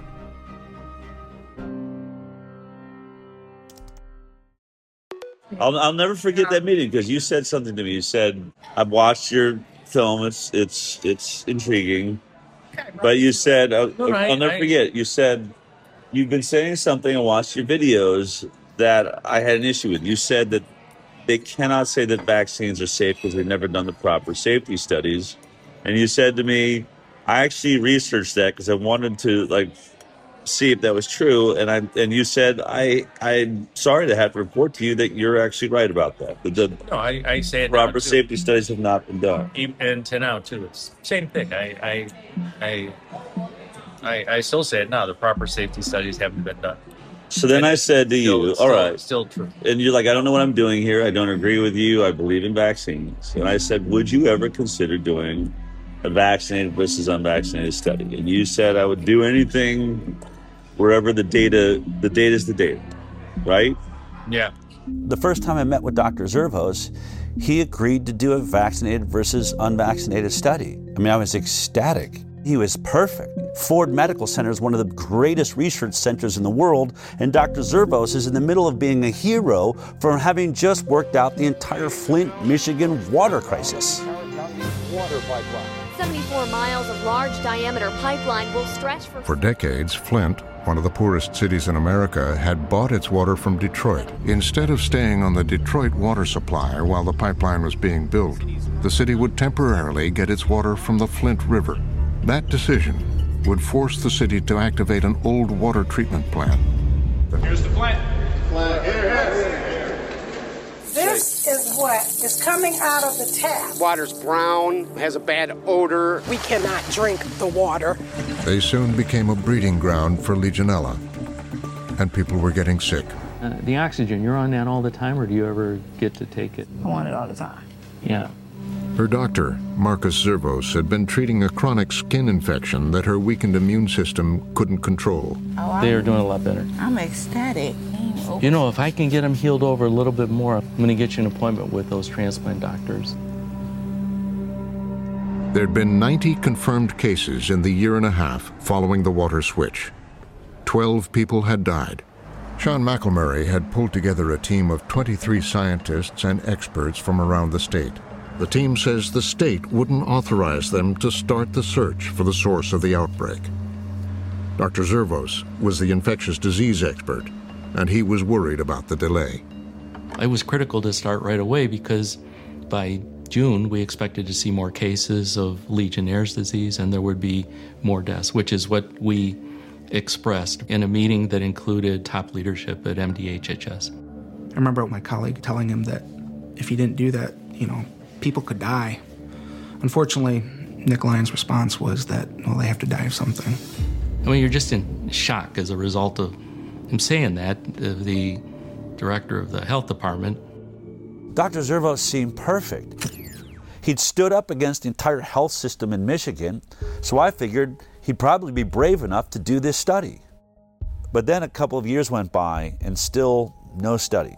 I'll never forget that meeting because you said something to me. You said, "I've watched your film. It's intriguing." But you said, I'll never forget. You said you've been saying something and watched your videos that I had an issue with. You said that they cannot say that vaccines are safe because they've never done the proper safety studies. And you said to me, I actually researched that because I wanted to see if that was true. And you said, I'm sorry to have to report to you that you're actually right about that. I say it proper safety studies have not been done. And to now too, it's same thing. I still say it now. The proper safety studies haven't been done. So then I said to you, all right. Still true. And you're like, I don't know what I'm doing here. I don't agree with you. I believe in vaccines. And I said, would you ever consider doing a vaccinated versus unvaccinated study? And you said I would do anything wherever the data is the data, right? Yeah. The first time I met with Dr. Servos, he agreed to do a vaccinated versus unvaccinated study. I mean, I was ecstatic. He was perfect. Ford Medical Center is one of the greatest research centers in the world, and Dr. Zervos is in the middle of being a hero for having just worked out the entire Flint, Michigan water crisis. 74 miles of large-diameter pipeline will stretch For decades, Flint, one of the poorest cities in America, had bought its water from Detroit. Instead of staying on the Detroit water supply while the pipeline was being built, the city would temporarily get its water from the Flint River. That decision would force the city to activate an old water treatment plant. Here's the plant. This is what is coming out of the tap. Water's brown, has a bad odor. We cannot drink the water. They soon became a breeding ground for Legionella, and people were getting sick. The oxygen, you're on that all the time, or do you ever get to take it? I want it all the time. Yeah. Her doctor, Marcus Zervos, had been treating a chronic skin infection that her weakened immune system couldn't control. They are doing a lot better. I'm ecstatic. You know, if I can get them healed over a little bit more, I'm going to get you an appointment with those transplant doctors. There'd been 90 confirmed cases in the year and a half following the water switch. 12 people had died. Sean McElmurray had pulled together a team of 23 scientists and experts from around the state. The team says the state wouldn't authorize them to start the search for the source of the outbreak. Dr. Zervos was the infectious disease expert, and he was worried about the delay. It was critical to start right away because by June we expected to see more cases of Legionnaire's disease and there would be more deaths, which is what we expressed in a meeting that included top leadership at MDHHS. I remember my colleague telling him that if he didn't do that, people could die. Unfortunately, Nick Lyon's response was that, well, they have to die of something. I mean, you're just in shock as a result of him saying that, the director of the health department. Dr. Zervos seemed perfect. He'd stood up against the entire health system in Michigan, so I figured he'd probably be brave enough to do this study. But then a couple of years went by and still no study.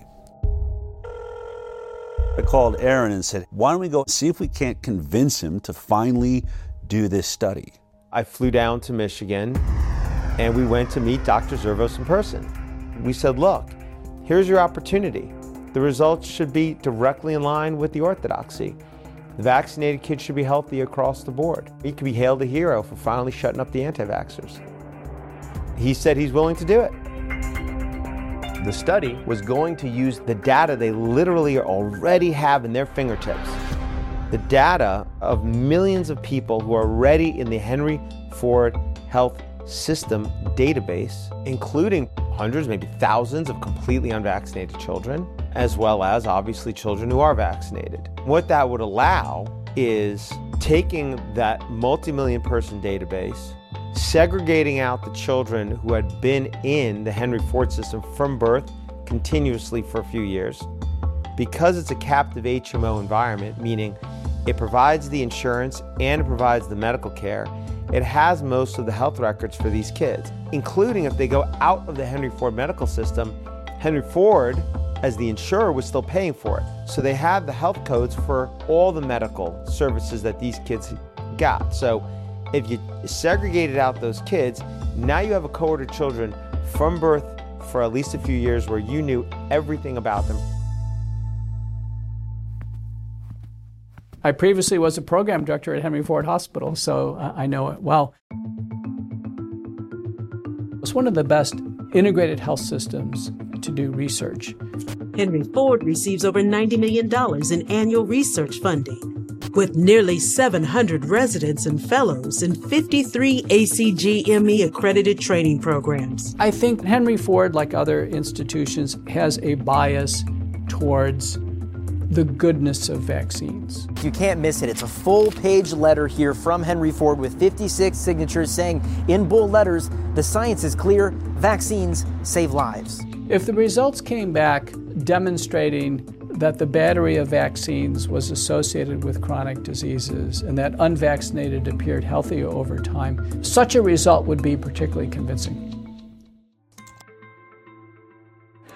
I called Aaron and said, why don't we go see if we can't convince him to finally do this study? I flew down to Michigan and we went to meet Dr. Zervos in person. We said, look, here's your opportunity. The results should be directly in line with the orthodoxy. The vaccinated kids should be healthy across the board. He could be hailed a hero for finally shutting up the anti-vaxxers. He said he's willing to do it. The study was going to use the data they literally already have in their fingertips. The data of millions of people who are already in the Henry Ford Health System database, including hundreds, maybe thousands of completely unvaccinated children, as well as obviously children who are vaccinated. What that would allow is taking that multi-million person database, segregating out the children who had been in the Henry Ford system from birth continuously for a few years. Because it's a captive HMO environment, meaning it provides the insurance and it provides the medical care, it has most of the health records for these kids, including if they go out of the Henry Ford medical system, Henry Ford, as the insurer, was still paying for it. So they have the health codes for all the medical services that these kids got. So if you segregated out those kids, now you have a cohort of children from birth for at least a few years where you knew everything about them. I previously was a program director at Henry Ford Hospital, so I know it well. It's one of the best integrated health systems to do research. Henry Ford receives over $90 million in annual research funding, with nearly 700 residents and fellows in 53 ACGME accredited training programs. I think Henry Ford, like other institutions, has a bias towards the goodness of vaccines. You can't miss it. It's a full-page letter here from Henry Ford with 56 signatures saying in bold letters, the science is clear, vaccines save lives. If the results came back demonstrating that the battery of vaccines was associated with chronic diseases and that unvaccinated appeared healthier over time, such a result would be particularly convincing.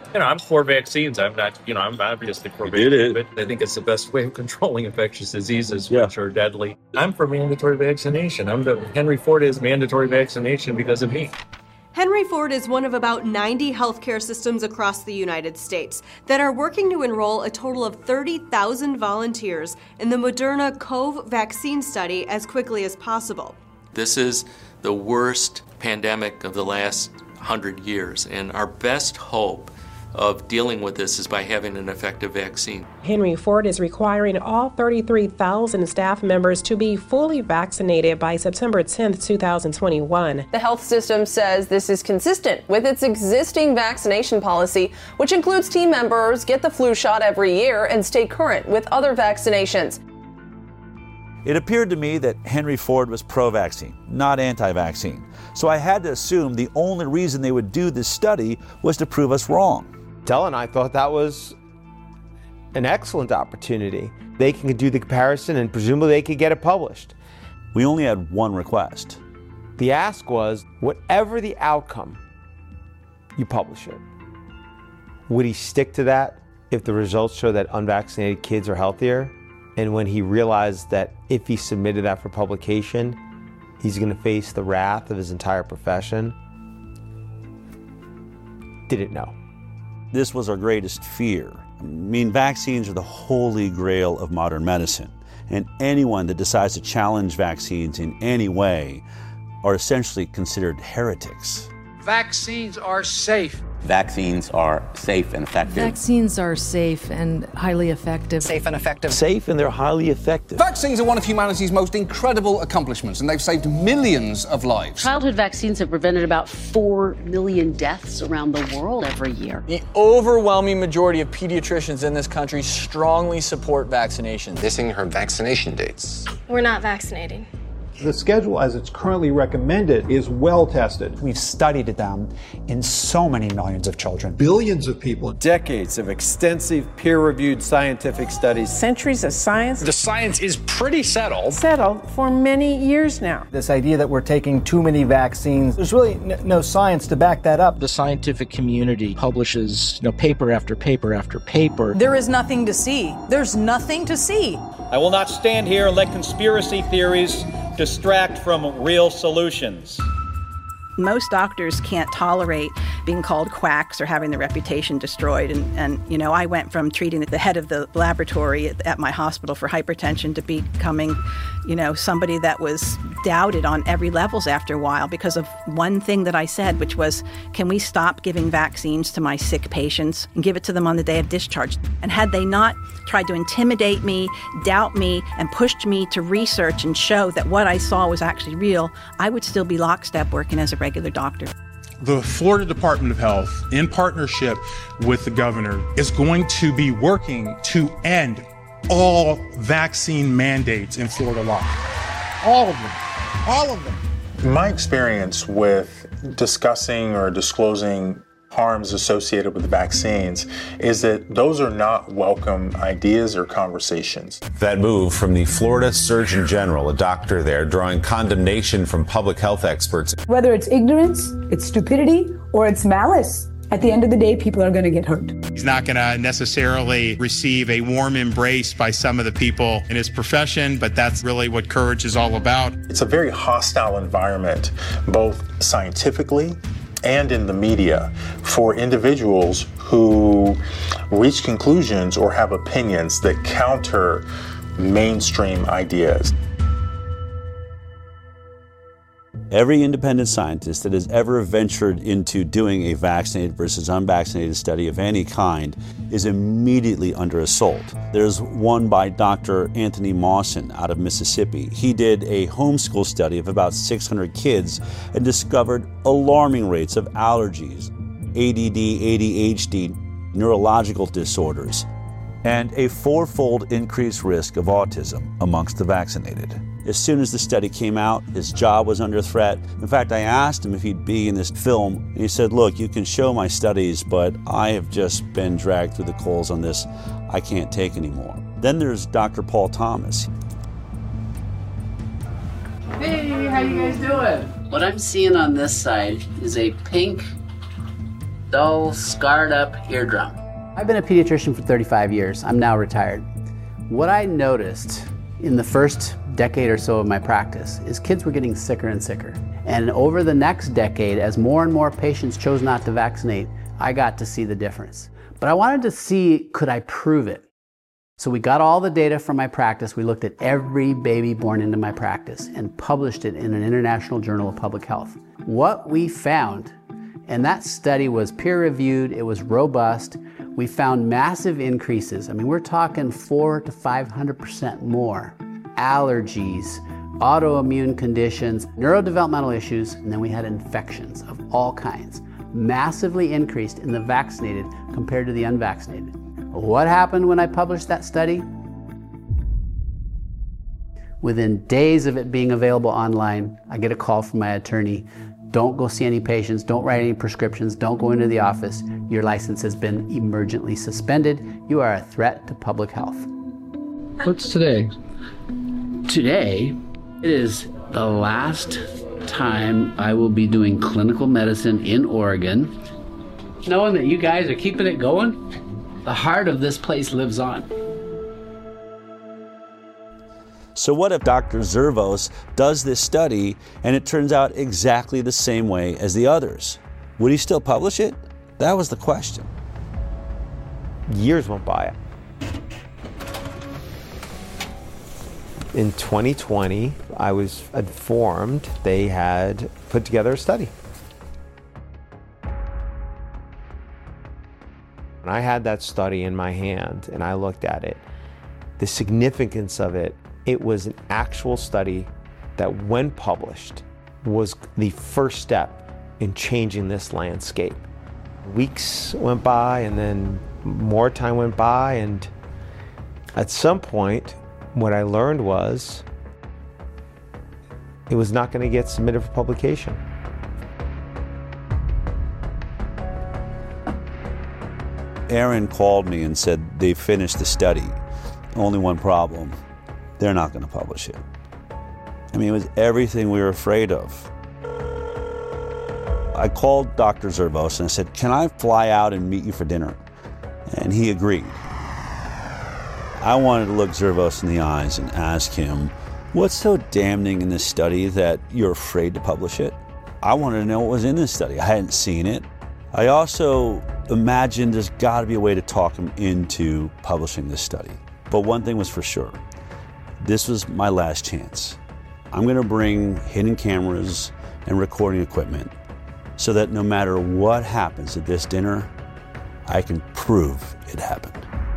I'm for vaccines. I'm not, I'm obviously for vaccines, but I think it's the best way of controlling infectious diseases, which are deadly. I'm for mandatory vaccination. Henry Ford is mandatory vaccination because of me. Henry Ford is one of about 90 healthcare systems across the United States that are working to enroll a total of 30,000 volunteers in the Moderna COVE vaccine study as quickly as possible. This is the worst pandemic of the last 100 years, and our best hope of dealing with this is by having an effective vaccine. Henry Ford is requiring all 33,000 staff members to be fully vaccinated by September 10th, 2021. The health system says this is consistent with its existing vaccination policy, which includes team members get the flu shot every year and stay current with other vaccinations. It appeared to me that Henry Ford was pro-vaccine, not anti-vaccine. So I had to assume the only reason they would do this study was to prove us wrong. Dell and I thought that was an excellent opportunity. They can do the comparison and presumably they could get it published. We only had one request. The ask was, whatever the outcome, you publish it. Would he stick to that if the results show that unvaccinated kids are healthier? And when he realized that if he submitted that for publication, he's going to face the wrath of his entire profession, didn't know. This was our greatest fear. I mean, vaccines are the holy grail of modern medicine, and anyone that decides to challenge vaccines in any way are essentially considered heretics. Vaccines are safe. Vaccines are safe and effective. Vaccines are safe and highly effective. Safe and effective. Safe and they're highly effective. Vaccines are one of humanity's most incredible accomplishments, and they've saved millions of lives. Childhood vaccines have prevented about 4 million deaths around the world every year. The overwhelming majority of pediatricians in this country strongly support vaccination. Missing her vaccination dates. We're not vaccinating. The schedule as it's currently recommended is well tested. We've studied them in so many millions of children. Billions of people. Decades of extensive peer-reviewed scientific studies. Centuries of science. The science is pretty settled. Settled for many years now. This idea that we're taking too many vaccines, there's really no science to back that up. The scientific community publishes paper after paper after paper. There is nothing to see. There's nothing to see. I will not stand here and let conspiracy theories distract from real solutions. Most doctors can't tolerate being called quacks or having their reputation destroyed. And I went from treating the head of the laboratory at my hospital for hypertension to becoming, somebody that was doubted on every levels after a while because of one thing that I said, which was, can we stop giving vaccines to my sick patients and give it to them on the day of discharge? And had they not tried to intimidate me, doubt me, and pushed me to research and show that what I saw was actually real, I would still be lockstep working as a regular doctor. The Florida Department of Health, in partnership with the governor, is going to be working to end all vaccine mandates in Florida law. All of them. All of them. My experience with discussing or disclosing harms associated with the vaccines is that those are not welcome ideas or conversations. That move from the Florida Surgeon General, a doctor there, drawing condemnation from public health experts. Whether it's ignorance, it's stupidity, or it's malice, at the end of the day, people are going to get hurt. He's not going to necessarily receive a warm embrace by some of the people in his profession, but that's really what courage is all about. It's a very hostile environment, both scientifically and in the media, for individuals who reach conclusions or have opinions that counter mainstream ideas. Every independent scientist that has ever ventured into doing a vaccinated versus unvaccinated study of any kind is immediately under assault. There's one by Dr. Anthony Mawson out of Mississippi. He did a homeschool study of about 600 kids and discovered alarming rates of allergies, ADD, ADHD, neurological disorders, and a 4-fold increased risk of autism amongst the vaccinated. As soon as the study came out, his job was under threat. In fact, I asked him if he'd be in this film, and he said, look, you can show my studies, but I have just been dragged through the coals on this. I can't take anymore. Then there's Dr. Paul Thomas. Hey, how you guys doing? What I'm seeing on this side is a pink dull, scarred up eardrum. I've been a pediatrician for 35 years. I'm now retired. What I noticed in the first decade or so of my practice is kids were getting sicker and sicker. And over the next decade, as more and more patients chose not to vaccinate, I got to see the difference. But I wanted to see, could I prove it? So we got all the data from my practice. We looked at every baby born into my practice and published it in an international journal of public health. What we found, and that study was peer-reviewed, it was robust, we found massive increases. I mean, we're talking 400 to 500% more. Allergies, autoimmune conditions, neurodevelopmental issues, and then we had infections of all kinds. Massively increased in the vaccinated compared to the unvaccinated. What happened when I published that study? Within days of it being available online, I get a call from my attorney. Don't go see any patients, don't write any prescriptions, don't go into the office. Your license has been emergently suspended. You are a threat to public health. What's today? Today, it is the last time I will be doing clinical medicine in Oregon. Knowing that you guys are keeping it going, the heart of this place lives on. So what if Dr. Zervos does this study and it turns out exactly the same way as the others? Would he still publish it? That was the question. Years went by. In 2020, I was informed they had put together a study. When I had that study in my hand and I looked at it, the significance of it, it was an actual study that, when published, was the first step in changing this landscape. Weeks went by and then more time went by, and at some point, what I learned was it was not going to get submitted for publication. Aaron called me and said they finished the study. Only one problem. They're not going to publish it. I mean, it was everything we were afraid of. I called Dr. Zervos and I said, can I fly out and meet you for dinner? And he agreed. I wanted to look Zervos in the eyes and ask him, what's so damning in this study that you're afraid to publish it? I wanted to know what was in this study. I hadn't seen it. I also imagined there's got to be a way to talk him into publishing this study. But one thing was for sure. This was my last chance. I'm going to bring hidden cameras and recording equipment so that no matter what happens at this dinner, I can prove it happened.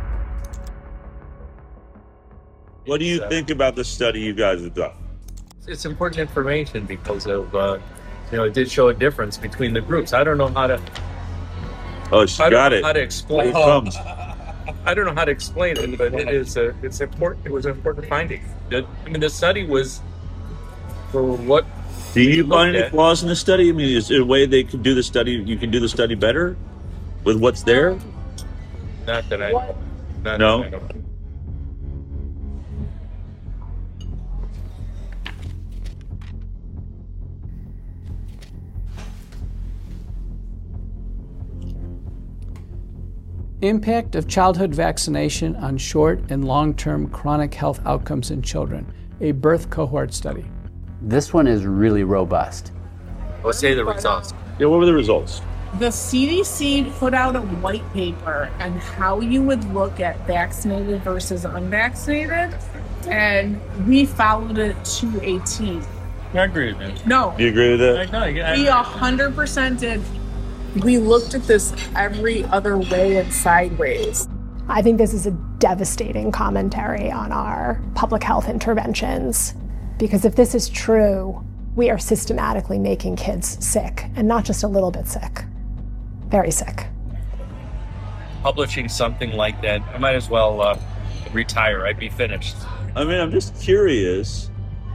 What do you think about the study you guys have done? It's important information because of, it did show a difference between the groups. I don't know how to. Oh, she got it. How to explain? Here it comes. I don't know how to explain it, but it's important. It was an important finding. The study was for what. Do you find any flaws in the study? I mean, is there a way they could do the study? You can do the study better with what's there? Not that I know. No. That I know. Impact of childhood vaccination on short and long-term chronic health outcomes in children, a birth cohort study. This one is really robust. Let's say the results. Yeah, what were the results? The CDC put out a white paper on how you would look at vaccinated versus unvaccinated, and we followed it to a T. I agree with that. No. You agree with that? We 100% did. We looked at this every other way and sideways. I think this is a devastating commentary on our public health interventions, because if this is true, we are systematically making kids sick, and not just a little bit sick, very sick. Publishing something like that, I might as well retire. I'd be finished. I mean, I'm just curious.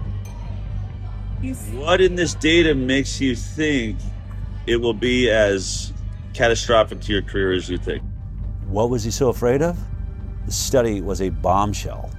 What in this data makes you think it will be as catastrophic to your career as you think? What was he so afraid of? The study was a bombshell.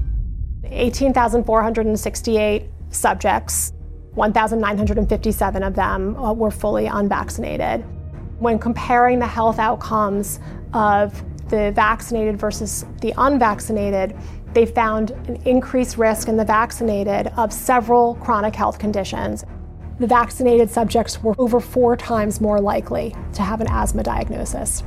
18,468 subjects, 1,957 of them were fully unvaccinated. When comparing the health outcomes of the vaccinated versus the unvaccinated, they found an increased risk in the vaccinated of several chronic health conditions. The vaccinated subjects were over 4 times more likely to have an asthma diagnosis.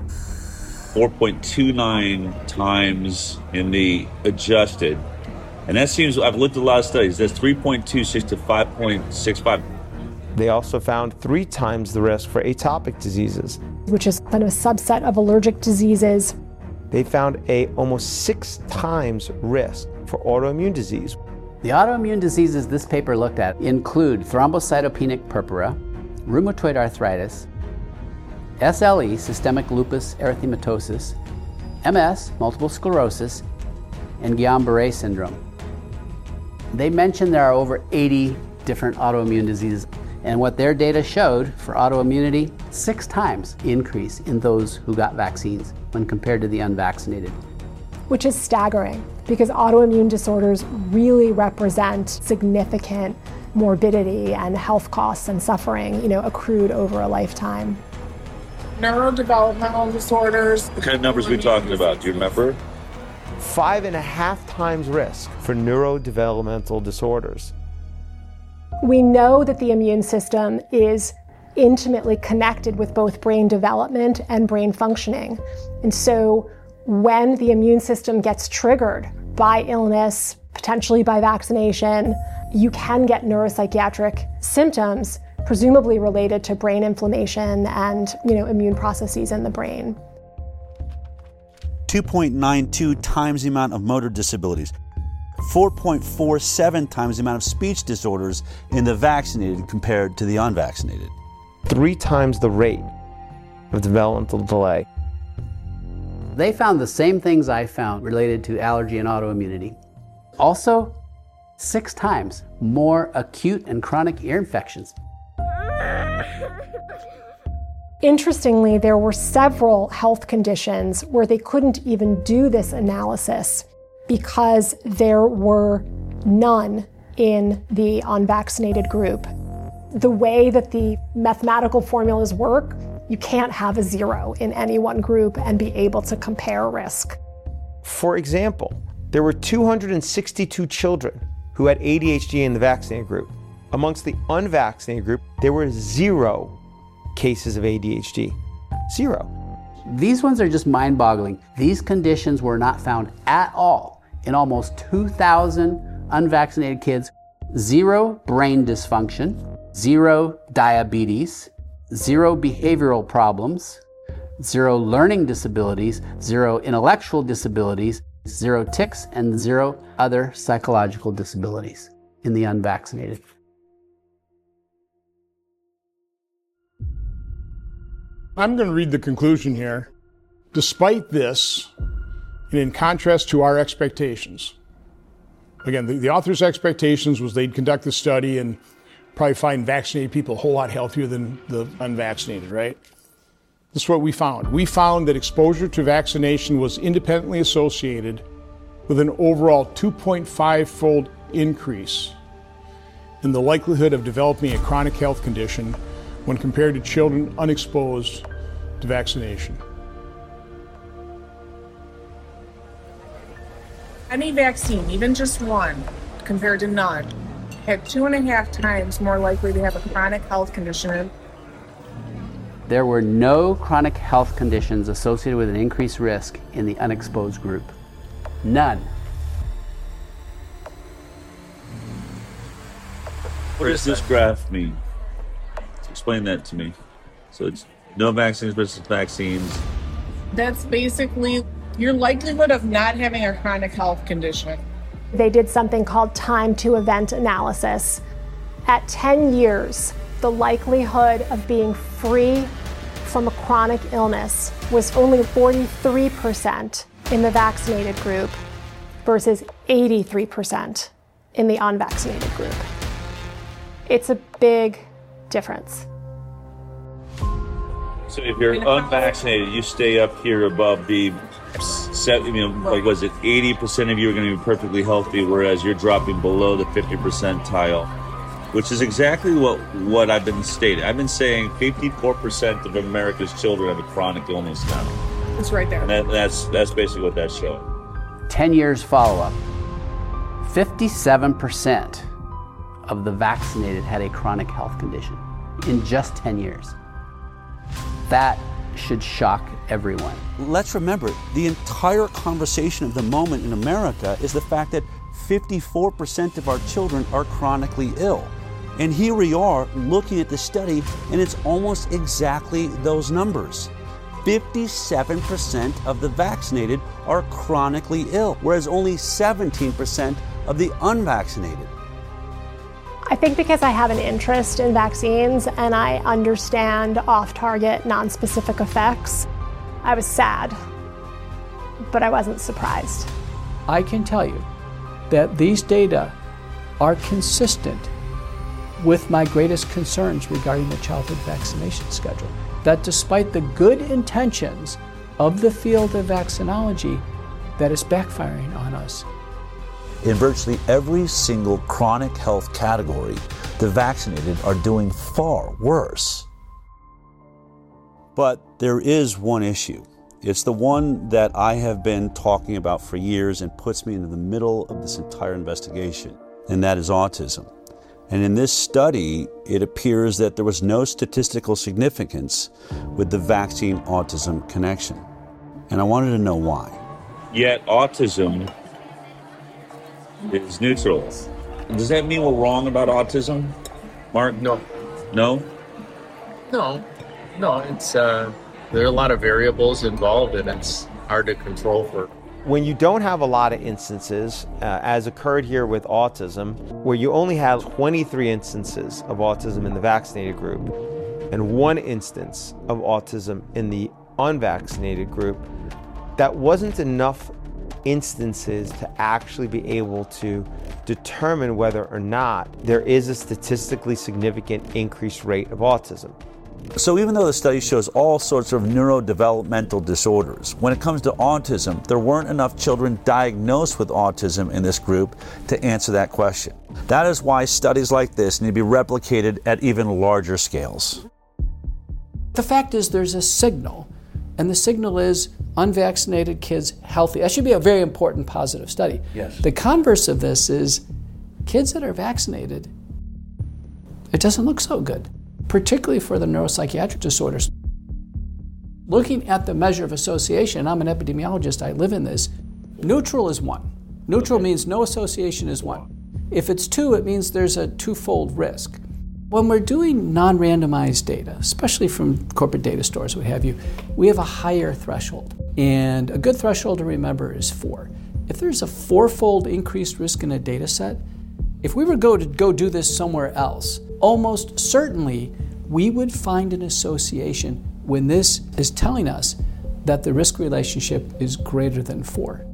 4.29 times in the adjusted. And that seems, I've looked at a lot of studies, that's 3.26 to 5.65. They also found 3 times the risk for atopic diseases, which is kind of a subset of allergic diseases. They found a almost 6 times risk for autoimmune disease. The autoimmune diseases this paper looked at include thrombocytopenic purpura, rheumatoid arthritis, SLE, systemic lupus erythematosus, MS, multiple sclerosis, and Guillain-Barré syndrome. They mentioned there are over 80 different autoimmune diseases, and what their data showed for autoimmunity, 6 times increase in those who got vaccines when compared to the unvaccinated. Which is staggering, because autoimmune disorders really represent significant morbidity and health costs and suffering, accrued over a lifetime. Neurodevelopmental disorders. What kind of numbers are we talking about? Do you remember? 5.5 times risk for neurodevelopmental disorders. We know that the immune system is intimately connected with both brain development and brain functioning. And so when the immune system gets triggered by illness, potentially by vaccination, you can get neuropsychiatric symptoms, presumably related to brain inflammation and, immune processes in the brain. 2.92 times the amount of motor disabilities, 4.47 times the amount of speech disorders in the vaccinated compared to the unvaccinated. 3 times the rate of developmental delay. They found the same things I found related to allergy and autoimmunity. Also, 6 times more acute and chronic ear infections. Interestingly, there were several health conditions where they couldn't even do this analysis because there were none in the unvaccinated group. The way that the mathematical formulas work, you can't have a 0 in any one group and be able to compare risk. For example, there were 262 children who had ADHD in the vaccinated group. Amongst the unvaccinated group, there were 0 cases of ADHD. 0. These ones are just mind-boggling. These conditions were not found at all in almost 2,000 unvaccinated kids. 0 brain dysfunction, 0 diabetes, 0 behavioral problems, 0 learning disabilities, 0 intellectual disabilities, 0 tics, and 0 other psychological disabilities in the unvaccinated. I'm going to read the conclusion here. Despite this, and in contrast to our expectations, again, the author's expectations was they'd conduct the study and probably find vaccinated people a whole lot healthier than the unvaccinated, right? This is what we found. We found that exposure to vaccination was independently associated with an overall 2.5-fold increase in the likelihood of developing a chronic health condition when compared to children unexposed to vaccination. Any vaccine, even just one, compared to none, had 2.5 times more likely to have a chronic health condition. There were no chronic health conditions associated with an increased risk in the unexposed group. None. What does this graph mean? Explain that to me. So it's no vaccines versus vaccines. That's basically your likelihood of not having a chronic health condition. They did something called time to event analysis. At 10 years, the likelihood of being free from a chronic illness was only 43% in the vaccinated group versus 83% in the unvaccinated group. It's a big difference. So if you're unvaccinated, you stay up here above the, like was it 80% of you are going to be perfectly healthy, whereas you're dropping below the 50 percentile which is exactly what I've been stating. I've been saying 54% of America's children have a chronic illness now. It's right there. And that's basically what that's showing. 10 years follow-up, 57% of the vaccinated had a chronic health condition in just 10 years. That should shock everyone. Let's remember, the entire conversation of the moment in America is the fact that 54% of our children are chronically ill. And here we are looking at the study, and it's almost exactly those numbers. 57% of the vaccinated are chronically ill, whereas only 17% of the unvaccinated. I think because I have an interest in vaccines and I understand off-target, non-specific effects, I was sad, but I wasn't surprised. I can tell you that these data are consistent with my greatest concerns regarding the childhood vaccination schedule. That despite the good intentions of the field of vaccinology, that is backfiring on us. In virtually every single chronic health category, the vaccinated are doing far worse. But there is one issue. It's the one that I have been talking about for years and puts me into the middle of this entire investigation, and that is autism. And in this study, it appears that there was no statistical significance with the vaccine-autism connection. And I wanted to know why. Yet autism is neutral. Does that mean we're wrong about autism, Mark? No. No? No, it's there are a lot of variables involved, and it's hard to control for. When you don't have a lot of instances, as occurred here with autism, where you only have 23 instances of autism in the vaccinated group and 1 instance of autism in the unvaccinated group, that wasn't enough instances to actually be able to determine whether or not there is a statistically significant increased rate of autism. So even though the study shows all sorts of neurodevelopmental disorders, when it comes to autism, there weren't enough children diagnosed with autism in this group to answer that question. That is why studies like this need to be replicated at even larger scales. The fact is there's a signal, and the signal is unvaccinated kids healthy. That should be a very important positive study. Yes. The converse of this is kids that are vaccinated, it doesn't look so good, particularly for the neuropsychiatric disorders. Looking at the measure of association, I'm an epidemiologist, I live in this, neutral is 1. Neutral means no association is 1. If it's 2, it means there's a twofold risk. When we're doing non-randomized data, especially from corporate data stores, what have you, we have a higher threshold. And a good threshold to remember is 4. If there's a 4-fold increased risk in a data set, if we were to go do this somewhere else, almost certainly we would find an association when this is telling us that the risk relationship is greater than 4.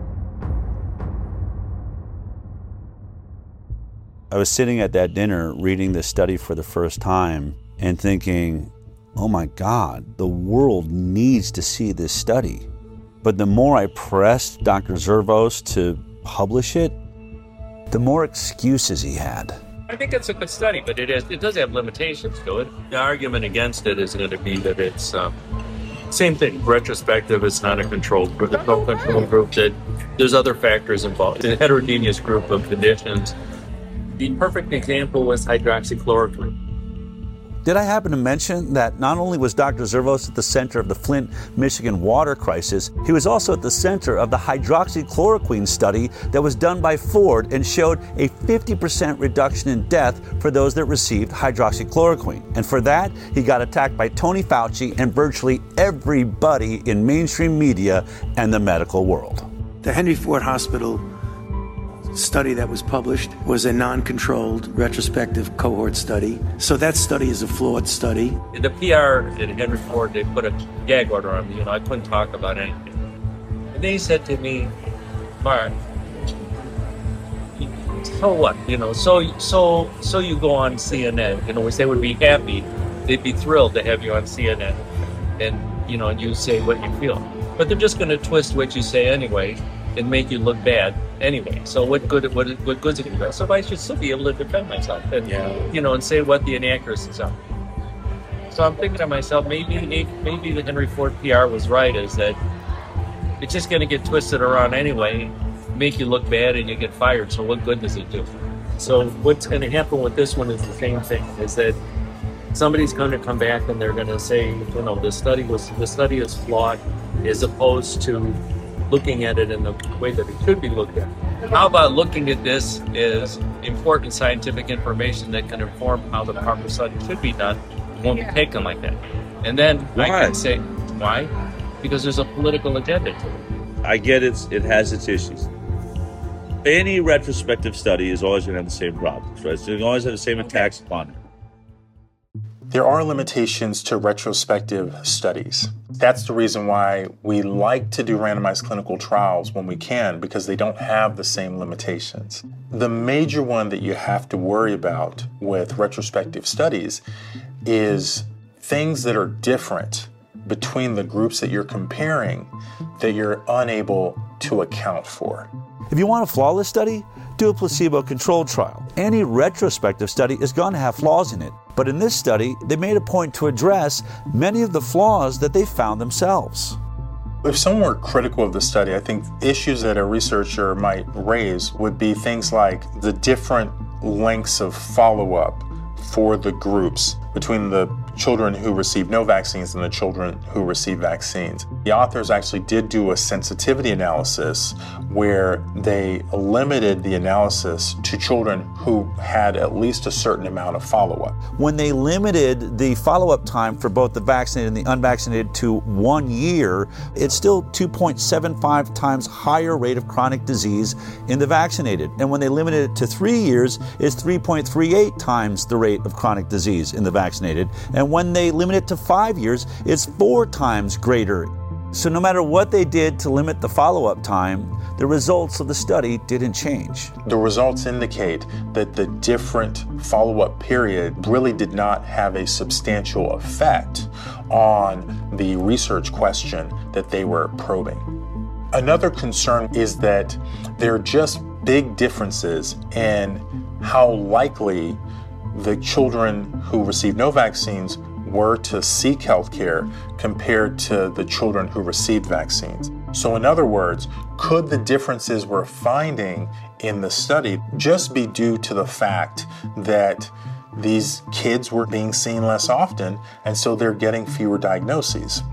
I was sitting at that dinner reading this study for the first time and thinking, oh my God, the world needs to see this study. But the more I pressed Dr. Zervos to publish it, the more excuses he had. I think it's a good study, but it does have limitations to it. The argument against it is going to be that it's same thing. Retrospective, it's not a controlled group. There's no control group. That there's other factors involved. It's a heterogeneous group of conditions. The perfect example was hydroxychloroquine. Did I happen to mention that not only was Dr. Zervos at the center of the Flint, Michigan water crisis, he was also at the center of the hydroxychloroquine study that was done by Ford and showed a 50% reduction in death for those that received hydroxychloroquine. And for that, he got attacked by Tony Fauci and virtually everybody in mainstream media and the medical world. The Henry Ford Hospital study that was published was a non-controlled retrospective cohort study. So that study is a flawed study. In the PR at Henry Ford, they put a gag order on me. I couldn't talk about anything. And they said to me, Mark, so what? So you go on CNN. Which they would be happy. They'd be thrilled to have you on CNN. And, you say what you feel. But they're just going to twist what you say anyway. and make you look bad anyway. So what good's it going to do? So I should still be able to defend myself and and say what the inaccuracies are. So I'm thinking to myself, maybe the Henry Ford PR was right, is that it's just going to get twisted around anyway, make you look bad, and you get fired. So what good does it do? So what's going to happen with this one is the same thing, is that somebody's going to come back and they're going to say, the study is flawed, as opposed to looking at it in the way that it should be looked at. How about looking at this as important scientific information that can inform how the proper study should be done? It won't be taken like that. And then I can say, why? Because there's a political agenda to it. I get it has its issues. Any retrospective study is always going to have the same problems, right? So you always have the same attacks upon it. There are limitations to retrospective studies. That's the reason why we like to do randomized clinical trials when we can, because they don't have the same limitations. The major one that you have to worry about with retrospective studies is things that are different between the groups that you're comparing that you're unable to account for. If you want a flawless study, do a placebo-controlled trial. Any retrospective study is going to have flaws in it. But in this study, they made a point to address many of the flaws that they found themselves. If someone were critical of the study, I think issues that a researcher might raise would be things like the different lengths of follow-up for the groups between the children who received no vaccines and the children who received vaccines. The authors actually did do a sensitivity analysis where they limited the analysis to children who had at least a certain amount of follow-up. When they limited the follow-up time for both the vaccinated and the unvaccinated to 1 year, it's still 2.75 times higher rate of chronic disease in the vaccinated. And when they limited it to 3 years, it's 3.38 times the rate of chronic disease in the vaccinated. And when they limit it to 5 years, it's 4 times greater. So no matter what they did to limit the follow-up time, the results of the study didn't change. The results indicate that the different follow-up period really did not have a substantial effect on the research question that they were probing. Another concern is that there are just big differences in how likely the children who received no vaccines were to seek health care compared to the children who received vaccines. So in other words, could the differences we're finding in the study just be due to the fact that these kids were being seen less often, and so they're getting fewer diagnoses?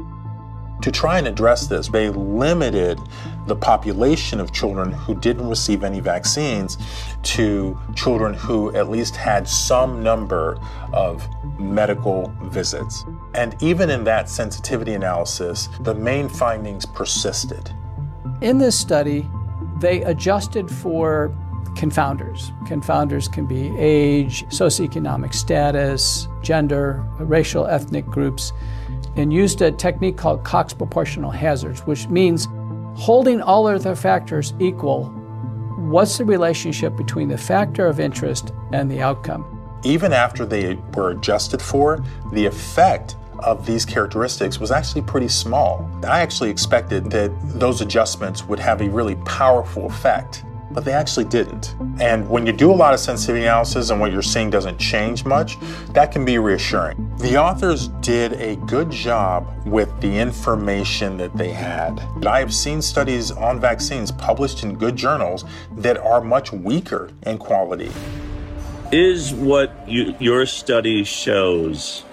To try and address this, they limited the population of children who didn't receive any vaccines to children who at least had some number of medical visits. And even in that sensitivity analysis, the main findings persisted. In this study, they adjusted for confounders. Confounders can be age, socioeconomic status, gender, racial, ethnic groups, and used a technique called Cox proportional hazards, which means holding all of the factors equal, what's the relationship between the factor of interest and the outcome? Even after they were adjusted for, the effect of these characteristics was actually pretty small. I actually expected that those adjustments would have a really powerful effect, but they actually didn't. And when you do a lot of sensitivity analysis and what you're seeing doesn't change much, that can be reassuring. The authors did a good job with the information that they had. I have seen studies on vaccines published in good journals that are much weaker in quality. Is what your study shows,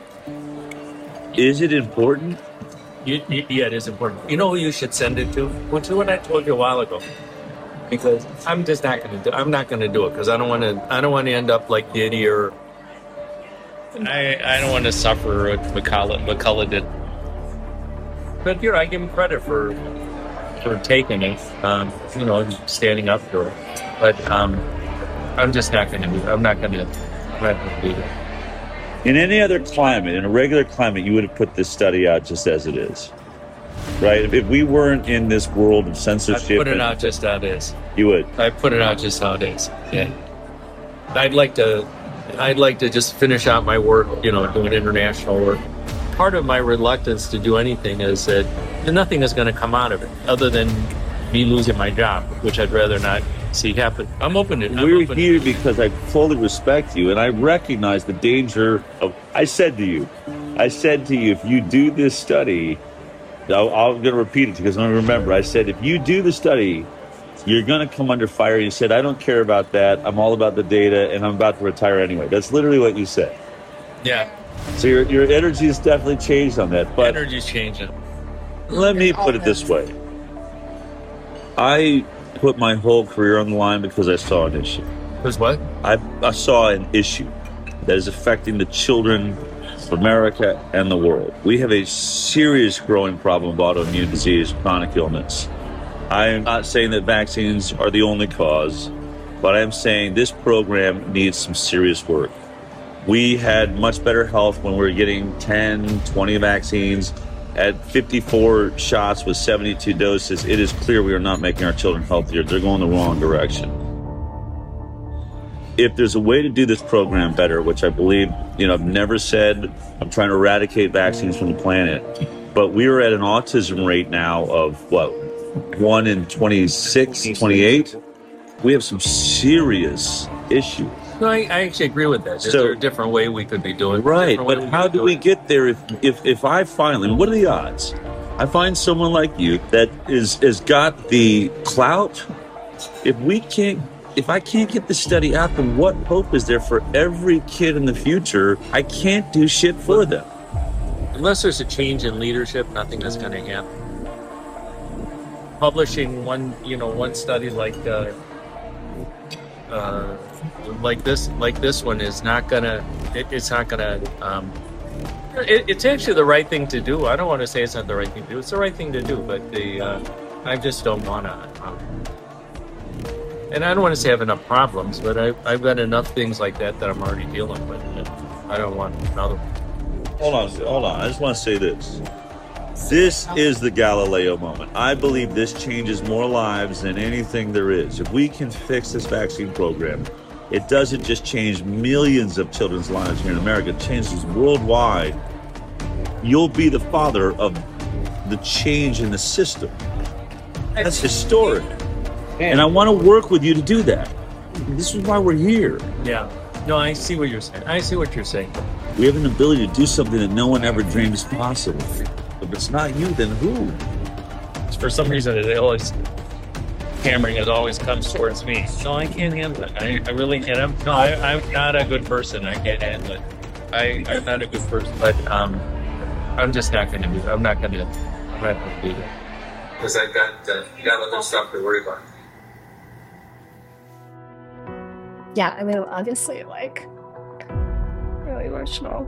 is it important? Yeah, it is important. You know who you should send it to? What I told you a while ago. Because I'm just not going to do. I'm not going to do it because I don't want to end up like Diddy or. I don't want to suffer what McCullough did. But I give him credit for taking it. Standing up for it. But I'm just not going to do it. I'm not going to do it. In any other climate, in a regular climate, you would have put this study out just as it is. Right? If we weren't in this world of censorship... I'd put it out just how it is. You would? I'd put it out just how it is, yeah. I'd like to just finish out my work, doing international work. Part of my reluctance to do anything is that nothing is going to come out of it other than me losing my job, which I'd rather not see happen. I'm open to it. We're here because I fully respect you, and I recognize the danger of. I said to you, if you do this study, I'm going to repeat it because I don't remember. I said, if you do the study, you're going to come under fire. You said, I don't care about that. I'm all about the data, and I'm about to retire anyway. That's literally what you said. Yeah. So your energy has definitely changed on that. But energy's changing. Let me put it this way. I put my whole career on the line because I saw an issue. Because what? I saw an issue that is affecting the children of America and the world. We have a serious growing problem of autoimmune disease, chronic illness. I am not saying that vaccines are the only cause, but I am saying this program needs some serious work. We had much better health when we were getting 10, 20 vaccines. At 54 shots with 72 doses, it is clear we are not making our children healthier. They're going the wrong direction. If there's a way to do this program better, which I believe, I've never said I'm trying to eradicate vaccines from the planet, but we are at an autism rate now of, 1 in 26, 28? We have some serious issues. No, I actually agree with that. Is there a different way we could be doing it? Right, but how do we get there if I finally, and what are the odds? I find someone like you that has got the clout. If I can't get the study out, then what hope is there for every kid in the future? I can't do shit for them. Unless there's a change in leadership, nothing is going to happen. Publishing one study like this one is not gonna. It's not gonna. It's actually the right thing to do. I don't want to say it's not the right thing to do. It's the right thing to do, but I just don't want to. And I don't want to say I have enough problems, but I've got enough things like that I'm already dealing with. And I don't want another one. Hold on. I just want to say this. This is the Galileo moment. I believe this changes more lives than anything there is. If we can fix this vaccine program, it doesn't just change millions of children's lives here in America, it changes worldwide. You'll be the father of the change in the system. That's historic. And I want to work with you to do that. This is why we're here. Yeah. No, I see what you're saying. We have an ability to do something that no one ever dreamed is possible. If it's not you, then who? For some reason, hammering always comes towards me. No, I can't handle it. I really can't. I'm not a good person. I can't handle it. I'm not a good person, but I'm just not going to do it. I'm not going to do that. Because I've got other stuff to worry about. Yeah, I mean, obviously, really emotional.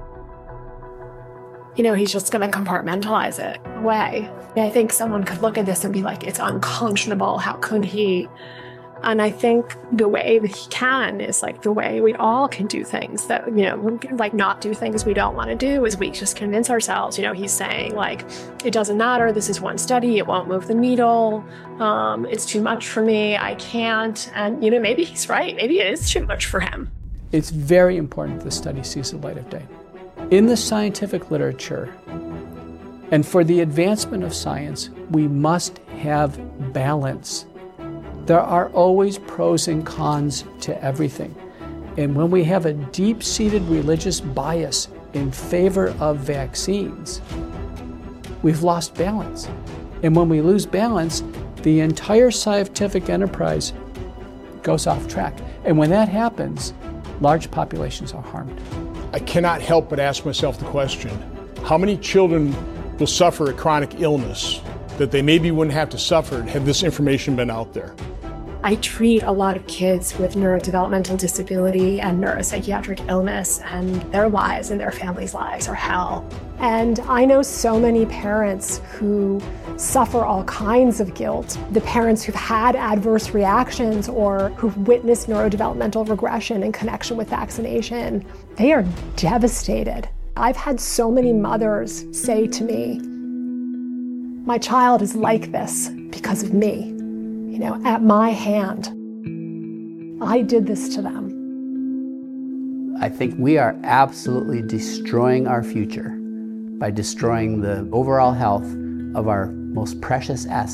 He's just going to compartmentalize it away. I think someone could look at this and be like, it's unconscionable. How could he? And I think the way that he can is the way we all can do things that, not do things we don't want to do is we just convince ourselves, he's saying it doesn't matter. This is one study. It won't move the needle. It's too much for me. I can't. And, maybe he's right. Maybe it is too much for him. It's very important the study sees the light of day. In the scientific literature, and for the advancement of science, we must have balance. There are always pros and cons to everything. And when we have a deep-seated religious bias in favor of vaccines, we've lost balance. And when we lose balance, the entire scientific enterprise goes off track. And when that happens, large populations are harmed. I cannot help but ask myself the question, how many children will suffer a chronic illness that they maybe wouldn't have to suffer had this information been out there? I treat a lot of kids with neurodevelopmental disability and neuropsychiatric illness, and their lives and their families' lives are hell. And I know so many parents who suffer all kinds of guilt. The parents who've had adverse reactions or who've witnessed neurodevelopmental regression in connection with vaccination, they are devastated. I've had so many mothers say to me, my child is like this because of me. At my hand, I did this to them. I think we are absolutely destroying our future by destroying the overall health of our most precious asset,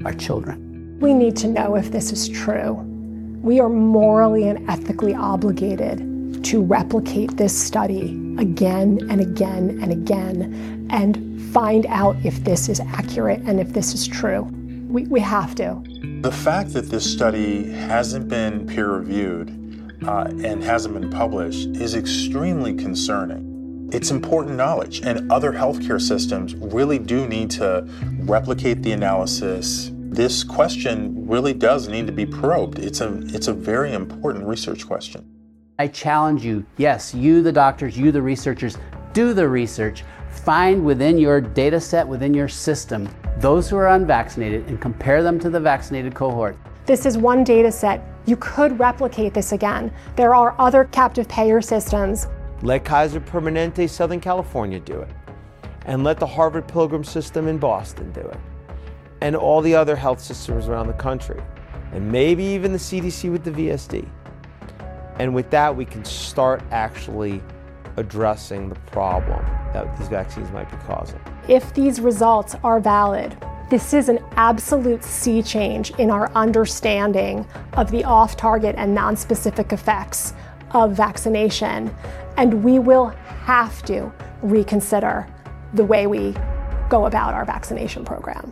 our children. We need to know if this is true. We are morally and ethically obligated to replicate this study again and again and again and find out if this is accurate and if this is true. We have to. The fact that this study hasn't been peer-reviewed and hasn't been published is extremely concerning. It's important knowledge, and other healthcare systems really do need to replicate the analysis. This question really does need to be probed. It's a very important research question. I challenge you, yes, you the doctors, you the researchers, do the research. Find within your data set, within your system, those who are unvaccinated and compare them to the vaccinated cohort. This is one data set. You could replicate this again. There are other captive payer systems. Let Kaiser Permanente Southern California do it. And let the Harvard Pilgrim system in Boston do it. And all the other health systems around the country. And maybe even the CDC with the VSD. And with that, we can start actually addressing the problem that these vaccines might be causing. If these results are valid, this is an absolute sea change in our understanding of the off-target and non-specific effects of vaccination. And we will have to reconsider the way we go about our vaccination program.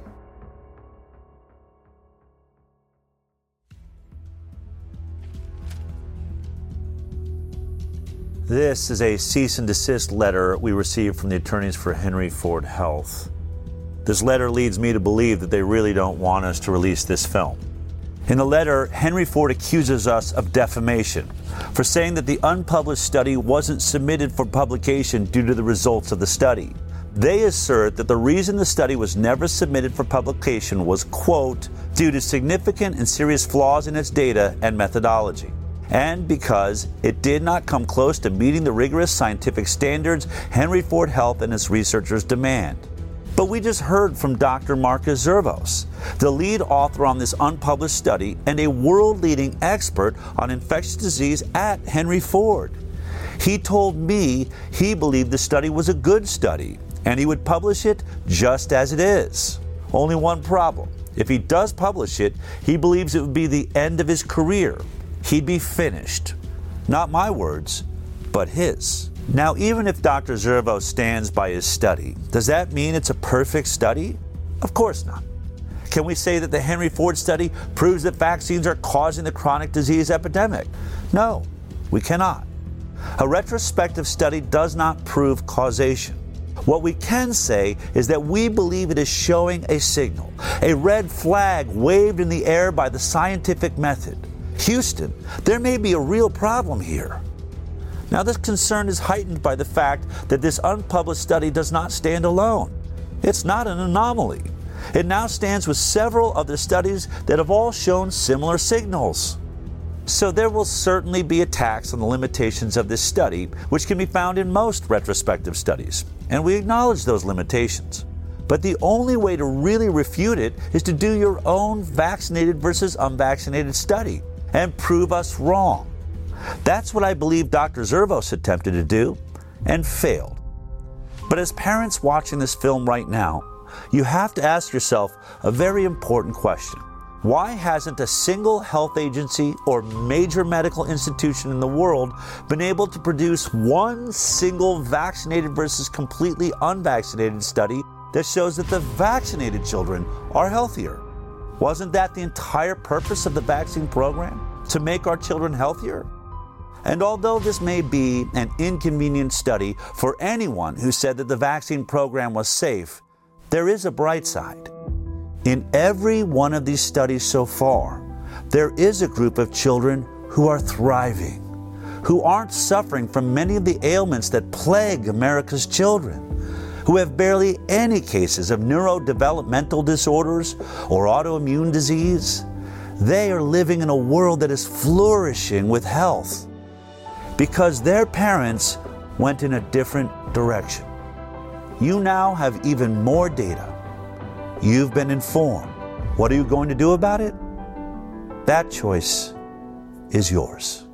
This is a cease and desist letter we received from the attorneys for Henry Ford Health. This letter leads me to believe that they really don't want us to release this film. In the letter, Henry Ford accuses us of defamation for saying that the unpublished study wasn't submitted for publication due to the results of the study. They assert that the reason the study was never submitted for publication was, quote, due to significant and serious flaws in its data and methodology, and because it did not come close to meeting the rigorous scientific standards Henry Ford Health and its researchers demand. But we just heard from Dr. Marcus Zervos, the lead author on this unpublished study and a world-leading expert on infectious disease at Henry Ford. He told me he believed the study was a good study and he would publish it just as it is. Only one problem. If he does publish it, he believes it would be the end of his career. He'd be finished. Not my words, but his. Now, even if Dr. Zervos stands by his study, does that mean it's a perfect study? Of course not. Can we say that the Henry Ford study proves that vaccines are causing the chronic disease epidemic? No, we cannot. A retrospective study does not prove causation. What we can say is that we believe it is showing a signal, a red flag waved in the air by the scientific method. Houston, there may be a real problem here. Now, this concern is heightened by the fact that this unpublished study does not stand alone. It's not an anomaly. It now stands with several other studies that have all shown similar signals. So there will certainly be attacks on the limitations of this study, which can be found in most retrospective studies, and we acknowledge those limitations. But the only way to really refute it is to do your own vaccinated versus unvaccinated study and prove us wrong. That's what I believe Dr. Zervos attempted to do and failed. But as parents watching this film right now, you have to ask yourself a very important question. Why hasn't a single health agency or major medical institution in the world been able to produce one single vaccinated versus completely unvaccinated study that shows that the vaccinated children are healthier? Wasn't that the entire purpose of the vaccine program? To make our children healthier? And although this may be an inconvenient study for anyone who said that the vaccine program was safe, there is a bright side. In every one of these studies so far, there is a group of children who are thriving, who aren't suffering from many of the ailments that plague America's children, who have barely any cases of neurodevelopmental disorders or autoimmune disease. They are living in a world that is flourishing with health because their parents went in a different direction. You now have even more data. You've been informed. What are you going to do about it? That choice is yours.